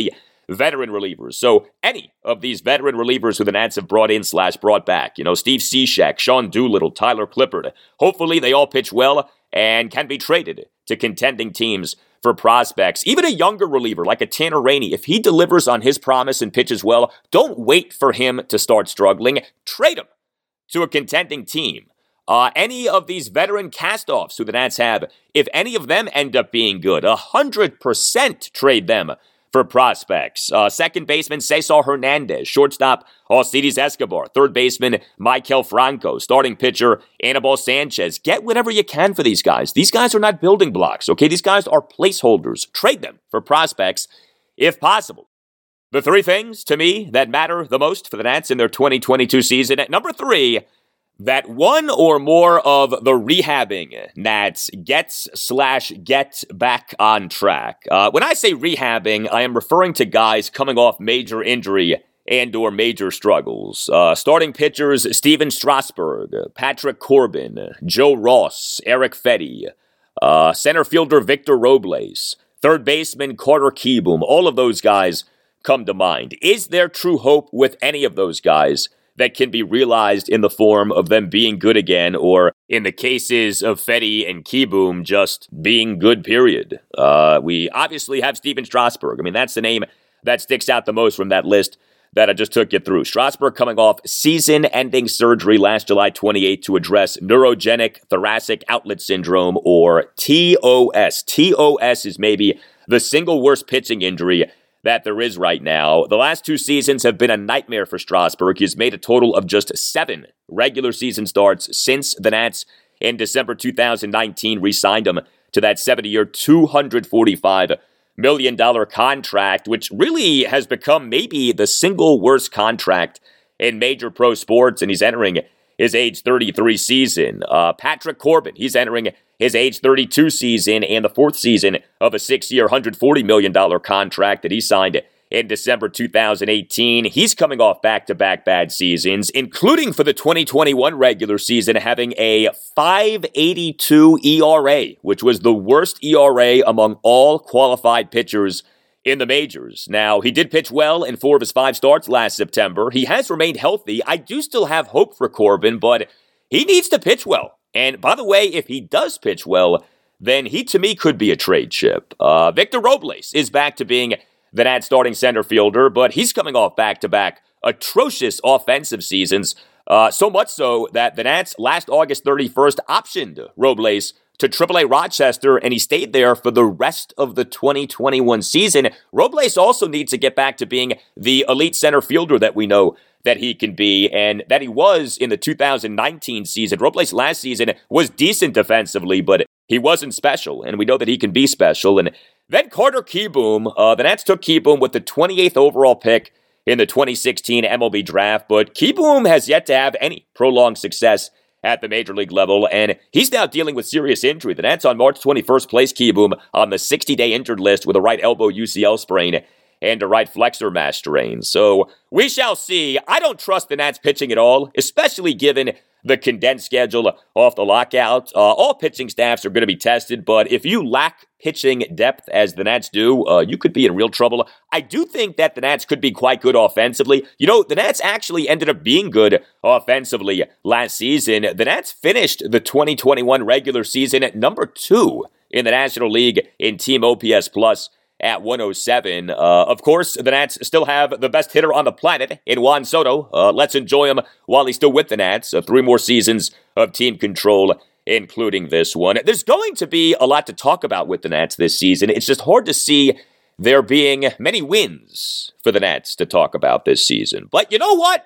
veteran relievers. So any of these veteran relievers who the Nats have brought in slash brought back, you know, Steve Cishek, Sean Doolittle, Tyler Clippard, hopefully they all pitch well and can be traded to contending teams for prospects. Even a younger reliever like a Tanner Rainey, if he delivers on his promise and pitches well, don't wait for him to start struggling. Trade him to a contending team. Uh, any of these veteran castoffs who the Nats have, if any of them end up being good, one hundred percent trade them for prospects. Uh, second baseman Cesar Hernandez, shortstop Alcides Escobar, third baseman Maikel Franco, starting pitcher Anibal Sanchez. Get whatever you can for these guys. These guys are not building blocks, okay? These guys are placeholders. Trade them for prospects if possible. The three things, to me, that matter the most for the Nats in their twenty twenty-two season. At number three, that one or more of the rehabbing Nats gets slash get back on track. Uh, when I say rehabbing, I am referring to guys coming off major injury and or major struggles. Uh, starting pitchers Steven Strasburg, Patrick Corbin, Joe Ross, Eric Fetty, uh, center fielder Victor Robles, third baseman Carter Kieboom. All of those guys come to mind. Is there true hope with any of those guys that can be realized in the form of them being good again, or in the cases of Fetty and Kieboom, just being good, period? Uh, we obviously have Steven Strasburg. I mean, that's the name that sticks out the most from that list that I just took you through. Strasburg coming off season-ending surgery last July twenty-eighth to address neurogenic thoracic outlet syndrome, or T O S. T O S is maybe the single worst pitching injury that there is right now. The last two seasons have been a nightmare for Strasburg. He's made a total of just seven regular season starts since the Nats in December two thousand nineteen re-signed him to that seventy-year, two hundred forty-five million dollars contract, which really has become maybe the single worst contract in major pro sports, and he's entering his age thirty-three season. Uh, Patrick Corbin, he's entering his age thirty-two season and the fourth season of a six-year, one hundred forty million dollars contract that he signed in December two thousand eighteen. He's coming off back-to-back bad seasons, including for the twenty twenty-one regular season, having a five eighty-two E R A, which was the worst E R A among all qualified pitchers in the majors. Now, he did pitch well in four of his five starts last September. He has remained healthy. I do still have hope for Corbin, but he needs to pitch well. And by the way, if he does pitch well, then he, to me, could be a trade chip. Uh, Victor Robles is back to being the Nats starting center fielder, but he's coming off back-to-back atrocious offensive seasons, uh, so much so that the Nats last August thirty-first optioned Robles to triple A Rochester, and he stayed there for the rest of the twenty twenty-one season. Robles also needs to get back to being the elite center fielder that we know that he can be, and that he was in the two thousand nineteen season. Robles last season was decent defensively, but he wasn't special, and we know that he can be special. And then Carter Kieboom, uh, the Nats took Kieboom with the twenty-eighth overall pick in the twenty sixteen M L B draft, but Kieboom has yet to have any prolonged success at the major league level, and he's now dealing with serious injury. The Nats on March twenty-first placed Kieboom on the sixty-day injured list with a right elbow U C L sprain and a right flexor mass strain. So we shall see. I don't trust the Nats pitching at all, especially given the condensed schedule off the lockout. Uh, all pitching staffs are going to be tested, but if you lack pitching depth as the Nats do, uh, you could be in real trouble. I do think that the Nats could be quite good offensively. You know, the Nats actually ended up being good offensively last season. The Nats finished the twenty twenty-one regular season at number two in the National League in team O P S plus at one oh seven. Uh, of course, the Nats still have the best hitter on the planet in Juan Soto. Uh, let's enjoy him while he's still with the Nats. Uh, three more seasons of team control, including this one. There's going to be a lot to talk about with the Nats this season. It's just hard to see there being many wins for the Nats to talk about this season. But you know what?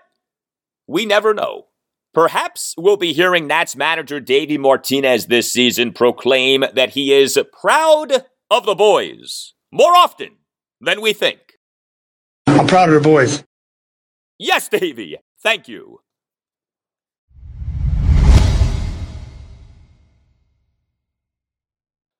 We never know. Perhaps we'll be hearing Nats manager Davey Martinez this season proclaim that he is proud of the boys more often than we think. I'm proud of the boys. Yes, Davey. Thank you.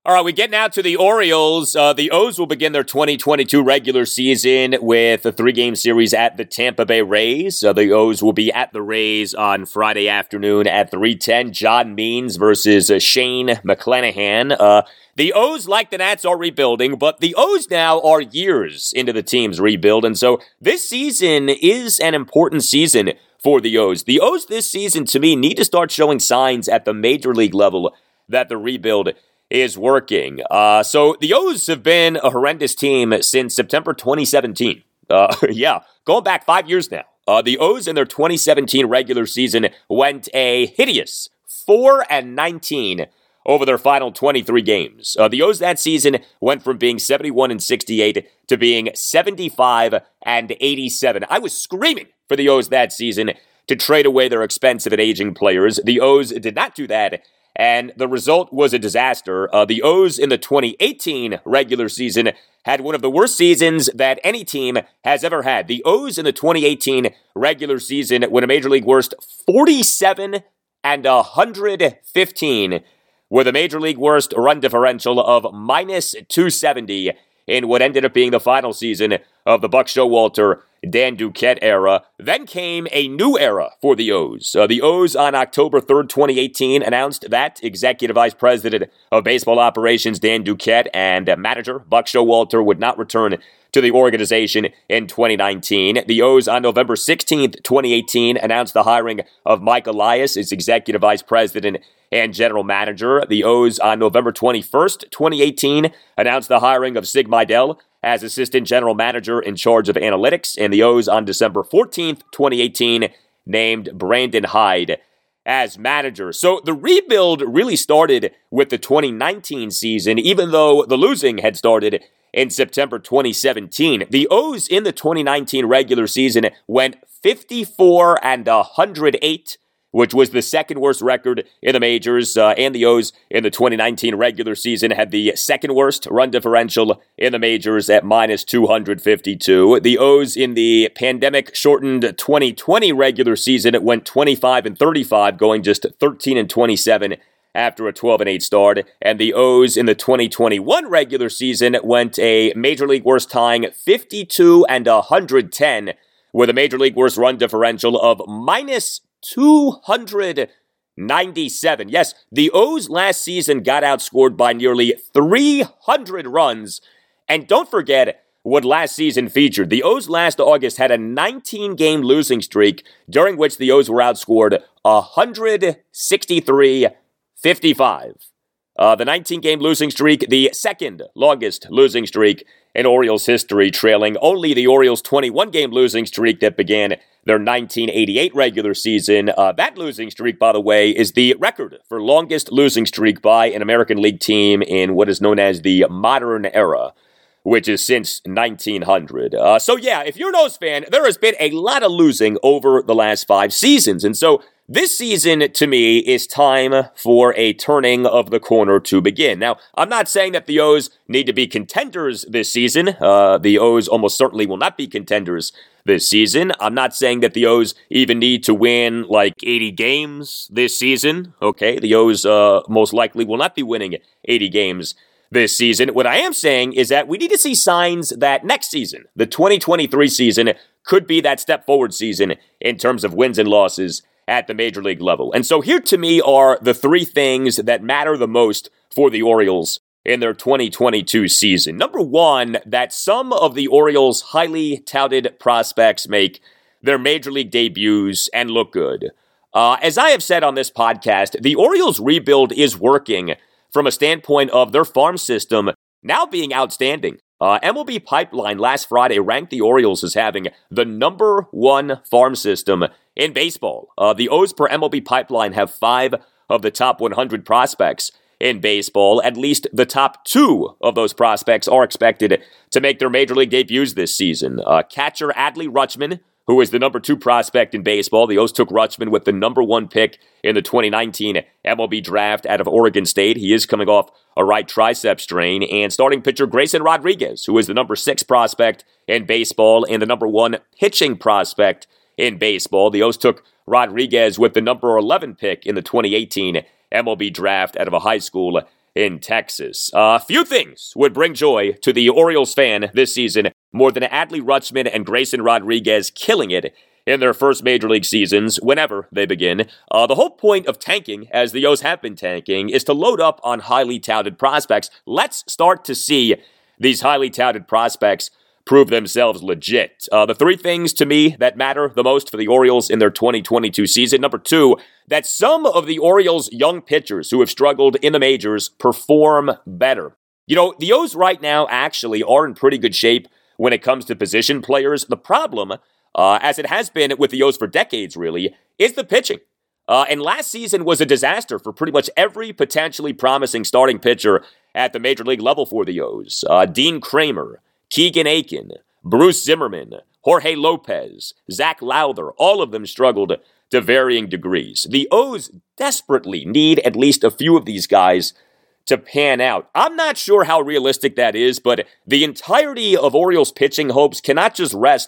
All right, we get now to the Orioles. Uh, the O's will begin their twenty twenty-two regular season with a three-game series at the Tampa Bay Rays. Uh, the O's will be at the Rays on Friday afternoon at three ten. John Means versus uh, Shane McClanahan. Uh, the O's, like the Nats, are rebuilding, but the O's now are years into the team's rebuild, and so this season is an important season for the O's. The O's this season, to me, need to start showing signs at the major league level that the rebuild is working. Uh, so the O's have been a horrendous team since September twenty seventeen. Uh, yeah, going back five years now. Uh, the O's in their twenty seventeen regular season went a hideous four and nineteen over their final twenty-three games. Uh, the O's that season went from being seventy-one and sixty-eight to being seventy-five and eighty-seven. I was screaming for the O's that season to trade away their expensive and aging players. The O's did not do that, and the result was a disaster. Uh, the O's in the twenty eighteen regular season had one of the worst seasons that any team has ever had. The O's in the twenty eighteen regular season went a major league worst forty-seven and one hundred fifteen, with a major league worst run differential of minus two seventy in what ended up being the final season of the Buck Showalter, Dan Duquette era. Then came a new era for the O's. Uh, the O's on October third, twenty eighteen announced that Executive Vice President of Baseball Operations Dan Duquette and uh, manager Buck Showalter would not return to the organization in twenty nineteen. The O's on November sixteenth, twenty eighteen announced the hiring of Mike Elias as Executive Vice President and General Manager. The O's on November twenty-first, twenty eighteen announced the hiring of Sig Mejdal as Assistant General Manager in charge of analytics. And the O's on December fourteenth, twenty eighteen named Brandon Hyde as manager. So the rebuild really started with the twenty nineteen season, even though the losing had started in September twenty seventeen. The O's in the twenty nineteen regular season went fifty-four and one hundred eight, which was the second worst record in the majors, uh, and the O's in the twenty nineteen regular season had the second worst run differential in the majors at minus two hundred fifty-two. The O's in the pandemic-shortened twenty twenty regular season went twenty-five and thirty-five, going just thirteen and twenty-seven after a twelve and eight start, and the O's in the twenty twenty-one regular season went a major league worst tying fifty-two and one hundred ten, with a major league worst run differential of minus two hundred ninety-seven. Yes, the O's last season got outscored by nearly three hundred runs. And don't forget what last season featured. The O's last August had a nineteen-game losing streak, during which the O's were outscored one sixty-three fifty-five. Uh, the nineteen-game losing streak, the second longest losing streak in Orioles history, trailing only the Orioles' twenty-one-game losing streak that began their nineteen eighty-eight regular season. Uh, that losing streak, by the way, is the record for longest losing streak by an American League team in what is known as the modern era, which is since nineteen hundred. Uh, so yeah, if you're an O's fan, there has been a lot of losing over the last five seasons. And so this season, to me, is time for a turning of the corner to begin. Now, I'm not saying that the O's need to be contenders this season. Uh, the O's almost certainly will not be contenders this season. I'm not saying that the O's even need to win like eighty games this season. Okay, the O's uh, most likely will not be winning eighty games this season. What I am saying is that we need to see signs that next season, the twenty twenty-three season, could be that step forward season in terms of wins and losses at the major league level. And so here to me are the three things that matter the most for the Orioles in their twenty twenty-two season. Number one, that some of the Orioles' highly touted prospects make their major league debuts and look good. Uh, as I have said on this podcast, the Orioles' rebuild is working from a standpoint of their farm system now being outstanding. Uh, M L B Pipeline last Friday ranked the Orioles as having the number one farm system in baseball. Uh, the O's per M L B Pipeline have five of the top one hundred prospects in baseball. At least the top two of those prospects are expected to make their major league debuts this season. Uh, catcher Adley Rutschman, who is the number two prospect in baseball. The O's took Rutschman with the number one pick in the twenty nineteen M L B draft out of Oregon State. He is coming off a right tricep strain. And starting pitcher Grayson Rodriguez, who is the number six prospect in baseball and the number one pitching prospect in baseball. The O's took Rodriguez with the number eleven pick in the twenty eighteen M L B draft out of a high school in Texas. A uh, few things would bring joy to the Orioles fan this season more than Adley Rutschman and Grayson Rodriguez killing it in their first major league seasons, whenever they begin. Uh, the whole point of tanking, as the O's have been tanking, is to load up on highly touted prospects. Let's start to see these highly touted prospects prove themselves legit. Uh, the three things to me that matter the most for the Orioles in their twenty twenty-two season. Number two, that some of the Orioles' young pitchers who have struggled in the majors perform better. You know, the O's right now actually are in pretty good shape when it comes to position players. The problem, uh, as it has been with the O's for decades really, is the pitching. Uh, and last season was a disaster for pretty much every potentially promising starting pitcher at the major league level for the O's. Uh, Dean Kramer, Keegan Aiken, Bruce Zimmerman, Jorge Lopez, Zach Lowther, all of them struggled to varying degrees. The O's desperately need at least a few of these guys to pan out. I'm not sure how realistic that is, but the entirety of Orioles pitching hopes cannot just rest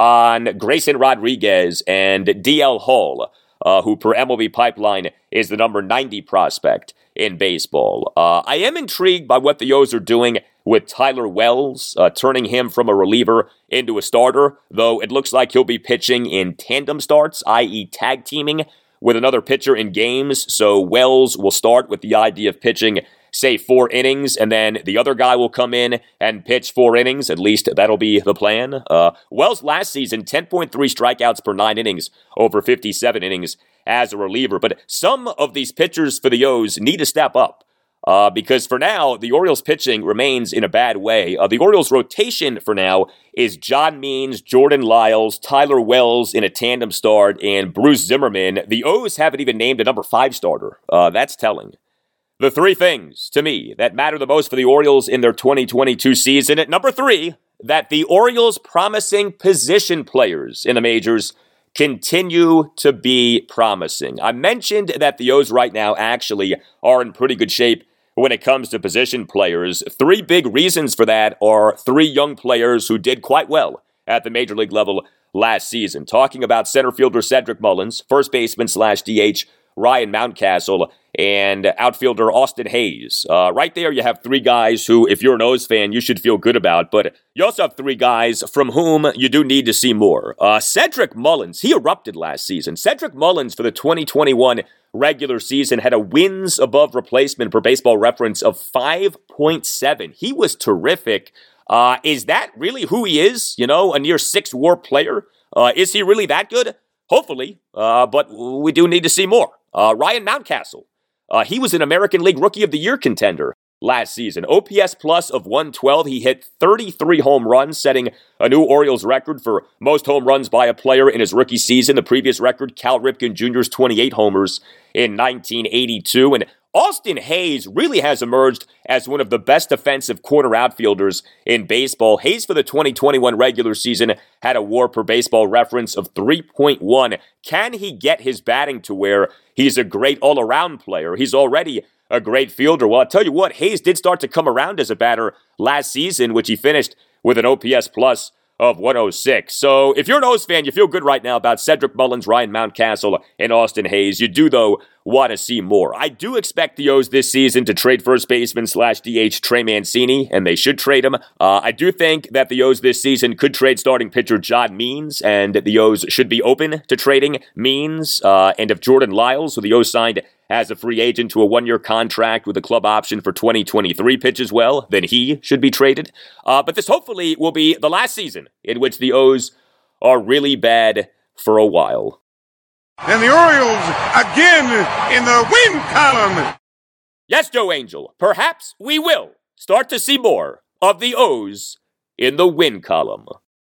on Grayson Rodriguez and D L Hall, uh, who per M L B Pipeline is the number ninety prospect in baseball. Uh, I am intrigued by what the O's are doing with Tyler Wells, uh, turning him from a reliever into a starter, though it looks like he'll be pitching in tandem starts, that is tag teaming with another pitcher in games. So Wells will start with the idea of pitching, say, four innings, and then the other guy will come in and pitch four innings. At least that'll be the plan. Uh, Wells last season, ten point three strikeouts per nine innings over fifty-seven innings as a reliever. But some of these pitchers for the O's need to step up. Uh, because for now, the Orioles pitching remains in a bad way. Uh, the Orioles rotation for now is John Means, Jordan Lyles, Tyler Wells in a tandem start, and Bruce Zimmerman. The O's haven't even named a number five starter. Uh, that's telling. The three things, to me, that matter the most for the Orioles in their twenty twenty-two season. At number three, that the Orioles' promising position players in the majors continue to be promising. I mentioned that the O's right now actually are in pretty good shape when it comes to position players. Three big reasons for that are three young players who did quite well at the major league level last season. Talking about center fielder Cedric Mullins, first baseman slash D H Ryan Mountcastle, and outfielder Austin Hayes. Uh, right there you have three guys who, if you're an O's fan, you should feel good about, but you also have three guys from whom you do need to see more. Uh, Cedric Mullins, he erupted last season. Cedric Mullins for the twenty twenty-one regular season had a wins above replacement per Baseball Reference of five point seven. He was terrific. Uh, is that really who he is? You know, a near six WAR player? Uh, is he really that good? Hopefully, uh, but we do need to see more. Uh, Ryan Mountcastle, uh, he was an American League Rookie of the Year contender last season. O P S plus of one twelve. He hit thirty-three home runs, setting a new Orioles record for most home runs by a player in his rookie season. The previous record, Cal Ripken Junior's twenty-eight homers in nineteen eighty-two. And Austin Hayes really has emerged as one of the best defensive corner outfielders in baseball. Hayes for the twenty twenty-one regular season had a WAR per Baseball Reference of three point one. Can he get his batting to where he's a great all-around player? He's already a great fielder. Well, I'll tell you what, Hayes did start to come around as a batter last season, which he finished with an O P S plus of one oh six. So if you're an O's fan, you feel good right now about Cedric Mullins, Ryan Mountcastle, and Austin Hayes. You do, though, want to see more. I do expect the O's this season to trade first baseman slash D H Trey Mancini, and they should trade him. Uh, I do think that the O's this season could trade starting pitcher John Means, and the O's should be open to trading Means. Uh, and if Jordan Lyles, who the O's signed as a free agent to a one-year contract with a club option for twenty twenty-three pitches well, then he should be traded. Uh, but this hopefully will be the last season in which the O's are really bad for a while. And the Orioles again in the win column. Yes, Joe Angel, perhaps we will start to see more of the O's in the win column.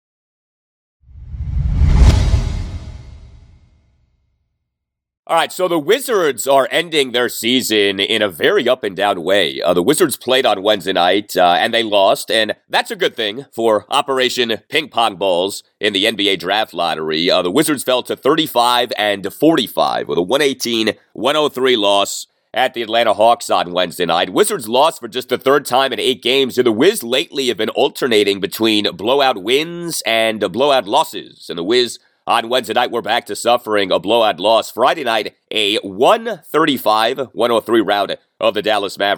All right, so the Wizards are ending their season in a very up and down way. Uh, the Wizards played on Wednesday night, uh, and they lost, and that's a good thing for Operation Ping Pong Balls in the N B A Draft Lottery. Uh, the Wizards fell to thirty-five and forty-five with a one eighteen one oh three loss at the Atlanta Hawks on Wednesday night. Wizards lost for just the third time in eight games. The Wiz lately have been alternating between blowout wins and blowout losses, and the Wiz on Wednesday night, we're back to suffering a blowout loss. Friday night, a one thirty-five one oh three rout of the Dallas Mavericks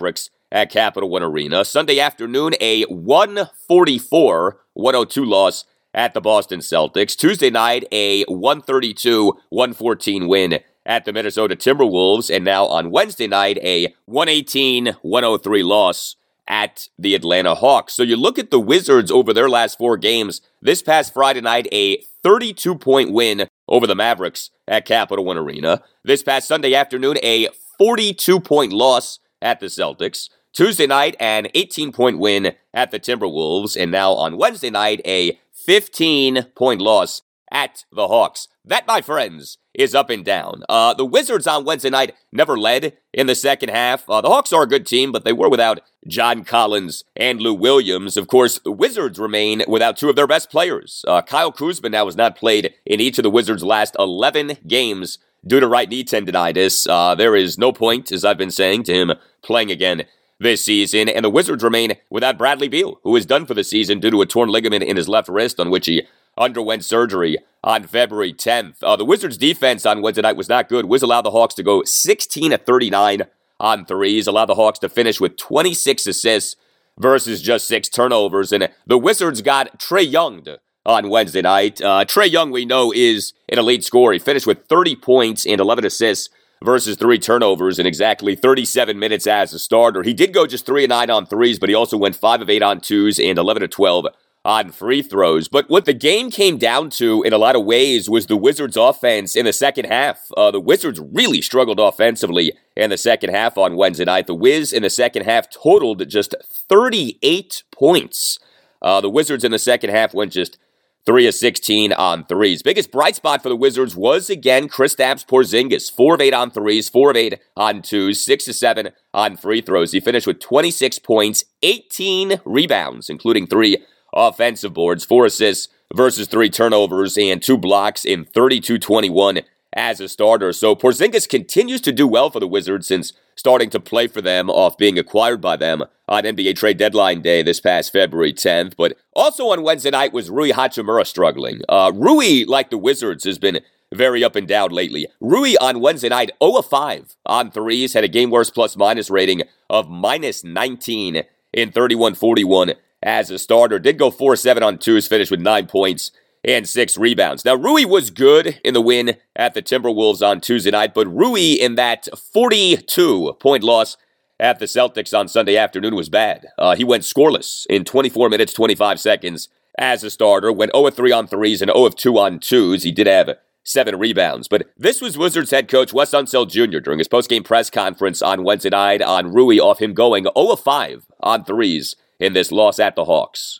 at Capital One Arena. Sunday afternoon, a one forty-four one oh two loss at the Boston Celtics. Tuesday night, a one thirty-two one fourteen win at the Minnesota Timberwolves. And now on Wednesday night, a one eighteen one oh three loss at the Atlanta Hawks. So you look at the Wizards over their last four games. This past Friday night, a thirty-two point win over the Mavericks at Capital One Arena. This past Sunday afternoon, a forty-two point loss at the Celtics. Tuesday night, an eighteen point win at the Timberwolves. And now on Wednesday night, a fifteen point loss at the Hawks. That, my friends, is up and down. Uh, the Wizards on Wednesday night never led in the second half. Uh, the Hawks are a good team, but they were without John Collins and Lou Williams. Of course, the Wizards remain without two of their best players. Uh, Kyle Kuzma now has not played in each of the Wizards' last eleven games due to right knee tendonitis. Uh, there is no point, as I've been saying, to him playing again this season. And the Wizards remain without Bradley Beal, who is done for the season due to a torn ligament in his left wrist on which he underwent surgery on February tenth. Uh, the Wizards' defense on Wednesday night was not good. Wiz allowed the Hawks to go sixteen of thirty-nine on threes, allowed the Hawks to finish with twenty-six assists versus just six turnovers. And the Wizards got Trae Young on Wednesday night. Uh, Trae Young, we know, is an elite scorer. He finished with thirty points and eleven assists versus three turnovers in exactly thirty-seven minutes as a starter. He did go just three of nine on threes, but he also went five of eight on twos and eleven of twelve on free throws. But what the game came down to in a lot of ways was the Wizards' offense in the second half. Uh, the Wizards really struggled offensively in the second half on Wednesday night. The Wiz in the second half totaled just thirty-eight points. Uh, the Wizards in the second half went just three of sixteen on threes. Biggest bright spot for the Wizards was, again, Kristaps Porzingis. four of eight on threes, four of eight on twos, six of seven on free throws. He finished with twenty-six points, eighteen rebounds, including three offensive boards, four assists versus three turnovers, and two blocks in thirty-two twenty-one as a starter. So Porzingis continues to do well for the Wizards since starting to play for them off being acquired by them on N B A trade deadline day this past February tenth. But also on Wednesday night was Rui Hachimura struggling. Uh, Rui, like the Wizards, has been very up and down lately. Rui on Wednesday night, zero of five on threes, had a game worst plus minus rating of minus nineteen in thirty-one forty-one as a starter. Did go four of seven on twos, finished with nine points and six rebounds. Now, Rui was good in the win at the Timberwolves on Tuesday night, but Rui in that forty-two point loss at the Celtics on Sunday afternoon was bad. Uh, he went scoreless in twenty-four minutes, twenty-five seconds as a starter, went zero of three on threes and zero of two on twos. He did have seven rebounds. But this was Wizards head coach Wes Unseld Junior during his postgame press conference on Wednesday night on Rui, off him going zero of five on threes in this loss at the Hawks.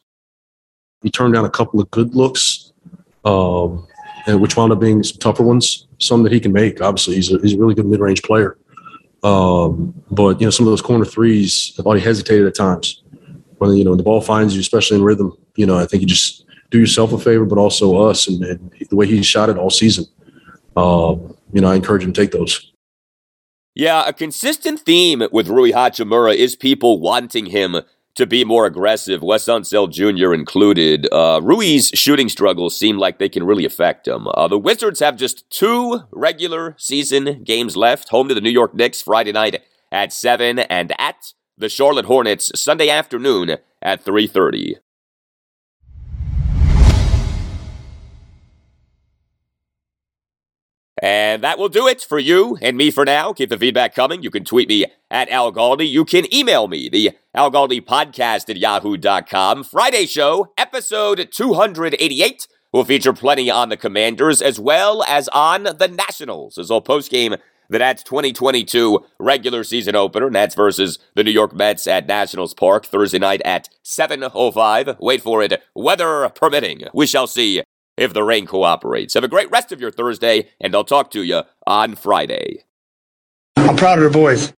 He turned down a couple of good looks, um, and which wound up being some tougher ones, some that he can make. Obviously, he's a, he's a really good mid-range player. Um, but, you know, some of those corner threes, I thought he hesitated at times. When, you know, the ball finds you, especially in rhythm, you know, I think you just do yourself a favor, but also us. And, and the way he shot it all season, um, you know, I encourage him to take those. Yeah, a consistent theme with Rui Hachimura is people wanting him to be more aggressive, Wes Unseld Junior included. Uh, Rui's shooting struggles seem like they can really affect him. Uh, the Wizards have just two regular season games left, home to the New York Knicks Friday night at seven and at the Charlotte Hornets Sunday afternoon at three thirty. And that will do it for you and me for now. Keep the feedback coming. You can tweet me at Al Galdi. You can email me, the Al Galdi podcast at yahoo dot com. Friday show, episode two eighty-eight, will feature plenty on the Commanders as well as on the Nationals. As a postgame, the Nats twenty twenty-two regular season opener. Nats versus the New York Mets at Nationals Park Thursday night at seven oh five. Wait for it, weather permitting. We shall see if the rain cooperates. Have a great rest of your Thursday, and I'll talk to you on Friday. I'm proud of the boys.